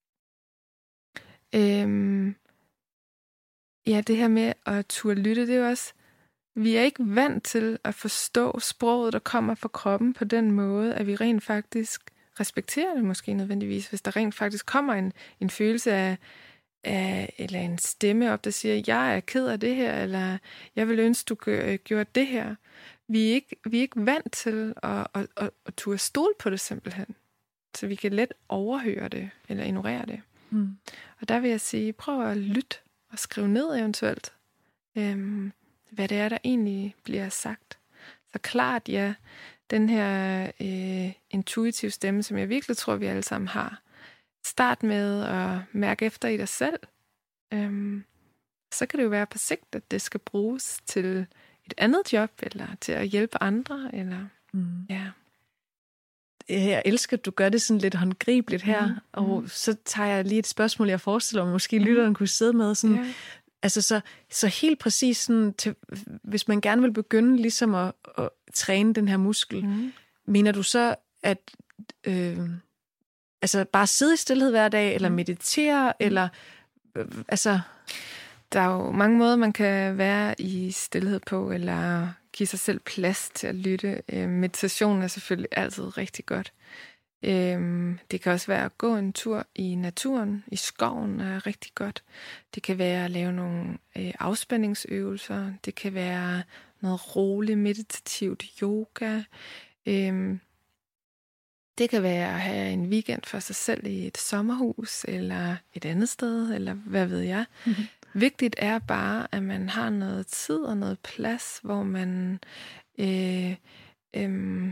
øhm, ja, det her med at turde lytte, det er jo også, vi er ikke vant til at forstå sproget, der kommer fra kroppen på den måde, at vi rent faktisk respekterer det måske nødvendigvis, hvis der rent faktisk kommer en, en følelse af, af, eller en stemme op, der siger, jeg er ked af det her, eller jeg vil ønske, du gjorde det her. Vi er ikke, vi er ikke vant til at, at, at, at turde stole på det simpelthen, så vi kan let overhøre det, eller ignorere det. Mm. Og der vil jeg sige, prøv at lytte og skrive ned eventuelt, øhm, hvad det er, der egentlig bliver sagt. Så klart, ja, den her øh, intuitive stemme, som jeg virkelig tror, vi alle sammen har. Start med at mærke efter i dig selv. Øhm, så kan det jo være på sigt, at det skal bruges til et andet job, eller til at hjælpe andre, eller Mm. ja. Jeg elsker, at du gør det sådan lidt håndgribeligt her, Mm. og Mm. så tager jeg lige et spørgsmål, jeg forestiller mig, måske lytteren kunne sidde med. Sådan, Ja. altså så, så helt præcis, sådan, til, hvis man gerne vil begynde ligesom at, at træne den her muskel, Mm. mener du så, at øh, altså bare sidde i stillhed hver dag, eller Mm. meditere, Mm. eller øh, altså... Der er jo mange måder, man kan være i stilhed på, eller give sig selv plads til at lytte. Øh, meditation er selvfølgelig altid rigtig godt. Øh, det kan også være at gå en tur i naturen, i skoven er rigtig godt. Det kan være at lave nogle øh, afspændingsøvelser. Det kan være noget roligt, meditativt yoga. Øh, det kan være at have en weekend for sig selv i et sommerhus, eller et andet sted, eller hvad ved jeg. Mm-hmm. Vigtigt er bare, at man har noget tid og noget plads, hvor man øh, øh,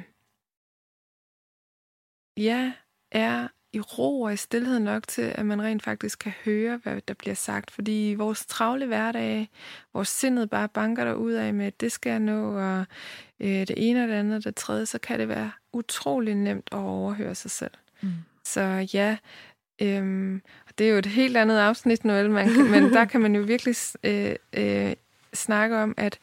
ja, er i ro og i stilhed nok til, at man rent faktisk kan høre, hvad der bliver sagt. Fordi i vores travle hverdag, vores sindet bare banker der ud af med, at det skal jeg nå, og øh, det ene og det andet og det tredje, så kan det være utrolig nemt at overhøre sig selv. Mm. Så ja, øhm, det er jo et helt andet afsnit nu, man kan, men der kan man jo virkelig øh, øh, snakke om, at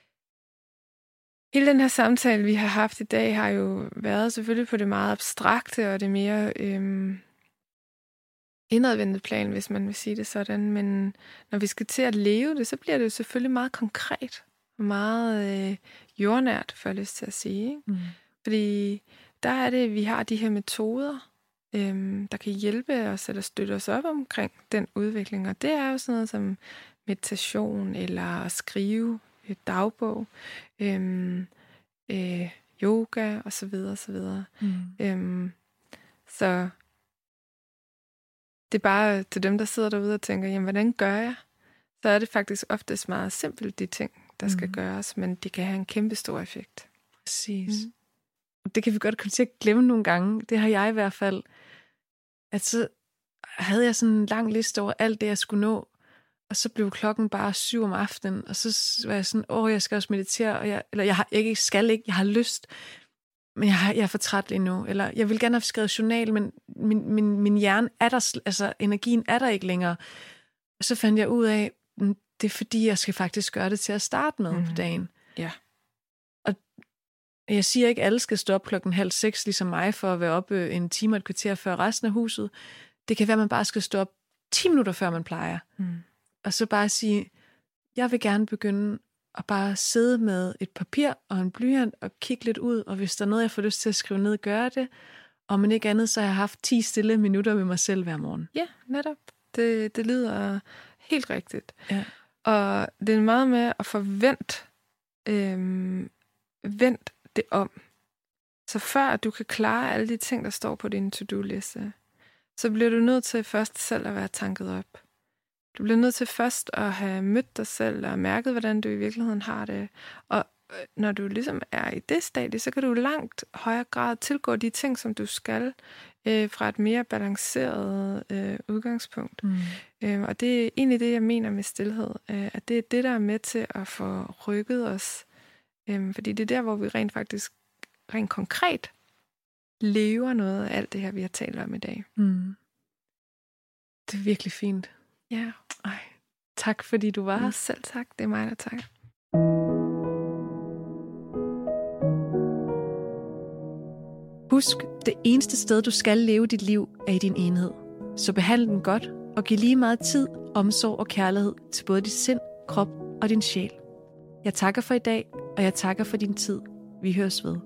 hele den her samtale, vi har haft i dag, har jo været selvfølgelig på det meget abstrakte og det mere øhm, indadvendte plan, hvis man vil sige det sådan. Men når vi skal til at leve det, så bliver det jo selvfølgelig meget konkret og meget øh, jordnært, får jeg lyst til at sige. Ikke? Mm. Fordi der er det, vi har de her metoder, øhm, der kan hjælpe os eller støtte os op omkring den udvikling. Og det er jo sådan noget som meditation eller at skrive et dagbog, øhm, øh, yoga og så videre og så videre. Mm. Øhm, så det er bare til dem, der sidder derude og tænker, jamen hvordan gør jeg? Så er det faktisk oftest meget simpelt, de ting, der mm. skal gøres, men det kan have en kæmpe stor effekt. Præcis. Mm. Det kan vi godt komme til at glemme nogle gange. Det har jeg i hvert fald. At så havde jeg sådan en lang liste over alt det, jeg skulle nå. Og så blev klokken bare syv om aftenen, og så var jeg sådan, åh, jeg skal også meditere, og jeg, eller jeg har ikke, skal ikke, jeg har lyst, men jeg, har, jeg er for træt lige nu. Eller jeg vil gerne have skrevet journal, men min, min, min hjerne er der, altså energien er der ikke længere. Og så fandt jeg ud af, det er fordi, jeg skal faktisk gøre det til at starte med mm. på dagen. Ja. Og jeg siger ikke, at alle skal stå op klokken halv seks, ligesom mig, for at være oppe en time og et kvarter før resten af huset. Det kan være, at man bare skal stå op ti minutter før man plejer. Mm. Og så bare sige, jeg vil gerne begynde at bare sidde med et papir og en blyant og kigge lidt ud, og hvis der er noget, jeg får lyst til at skrive ned, gør det. Og men ikke andet, så har jeg haft ti stille minutter med mig selv hver morgen. Ja, netop. Det, det lyder helt rigtigt. Ja. Og det er meget med at forvente øhm, vent det om. Så før du kan klare alle de ting, der står på din to-do-liste, så bliver du nødt til først selv at være tanket op. Du bliver nødt til først at have mødt dig selv og mærket, hvordan du i virkeligheden har det. Og når du ligesom er i det stadie, så kan du langt højere grad tilgå de ting, som du skal, øh, fra et mere balanceret øh, udgangspunkt. Mm. Øh, og det er egentlig det, jeg mener med stilhed. Øh, at det er det, der er med til at få rykket os. Øh, fordi det er der, hvor vi rent faktisk, rent konkret, lever noget af alt det her, vi har talt om i dag. Mm. Det er virkelig fint. Ja. Ej, tak fordi du var her. Selv tak. Det er mig, der takker. Husk, det eneste sted, du skal leve dit liv, er i din enhed. Så behandle den godt og giv lige meget tid, omsorg og kærlighed til både dit sind, krop og din sjæl. Jeg takker for i dag, og jeg takker for din tid. Vi høres ved.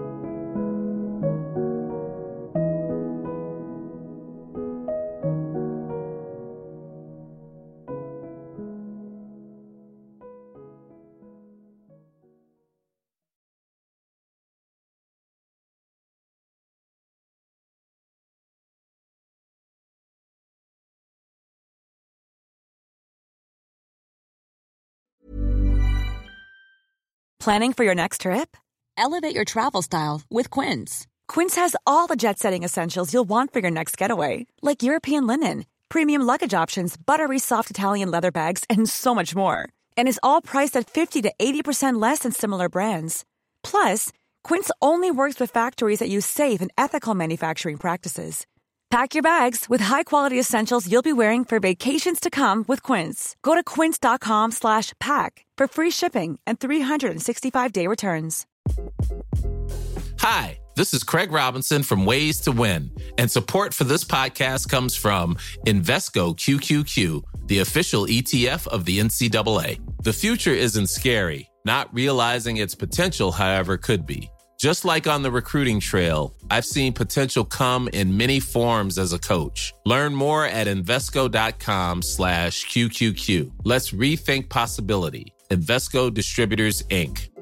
Planning for your next trip? Elevate your travel style with Quince. Quince has all the jet-setting essentials you'll want for your next getaway, like European linen, premium luggage options, buttery soft Italian leather bags, and so much more. And is all priced at fifty to eighty percent less than similar brands. Plus, Quince only works with factories that use safe and ethical manufacturing practices. Pack your bags with high-quality essentials you'll be wearing for vacations to come with Quince. Go to quince.com slash pack for free shipping and three sixty-five day returns. Hi, this is Craig Robinson from Ways to Win, and support for this podcast comes from Invesco Q Q Q, the official E T F of the N C double A. The future isn't scary. Not realizing its potential, however, could be. Just like on the recruiting trail, I've seen potential come in many forms as a coach. Learn more at Invesco.com slash QQQ. Let's rethink possibility. Invesco Distributors, Incorporated.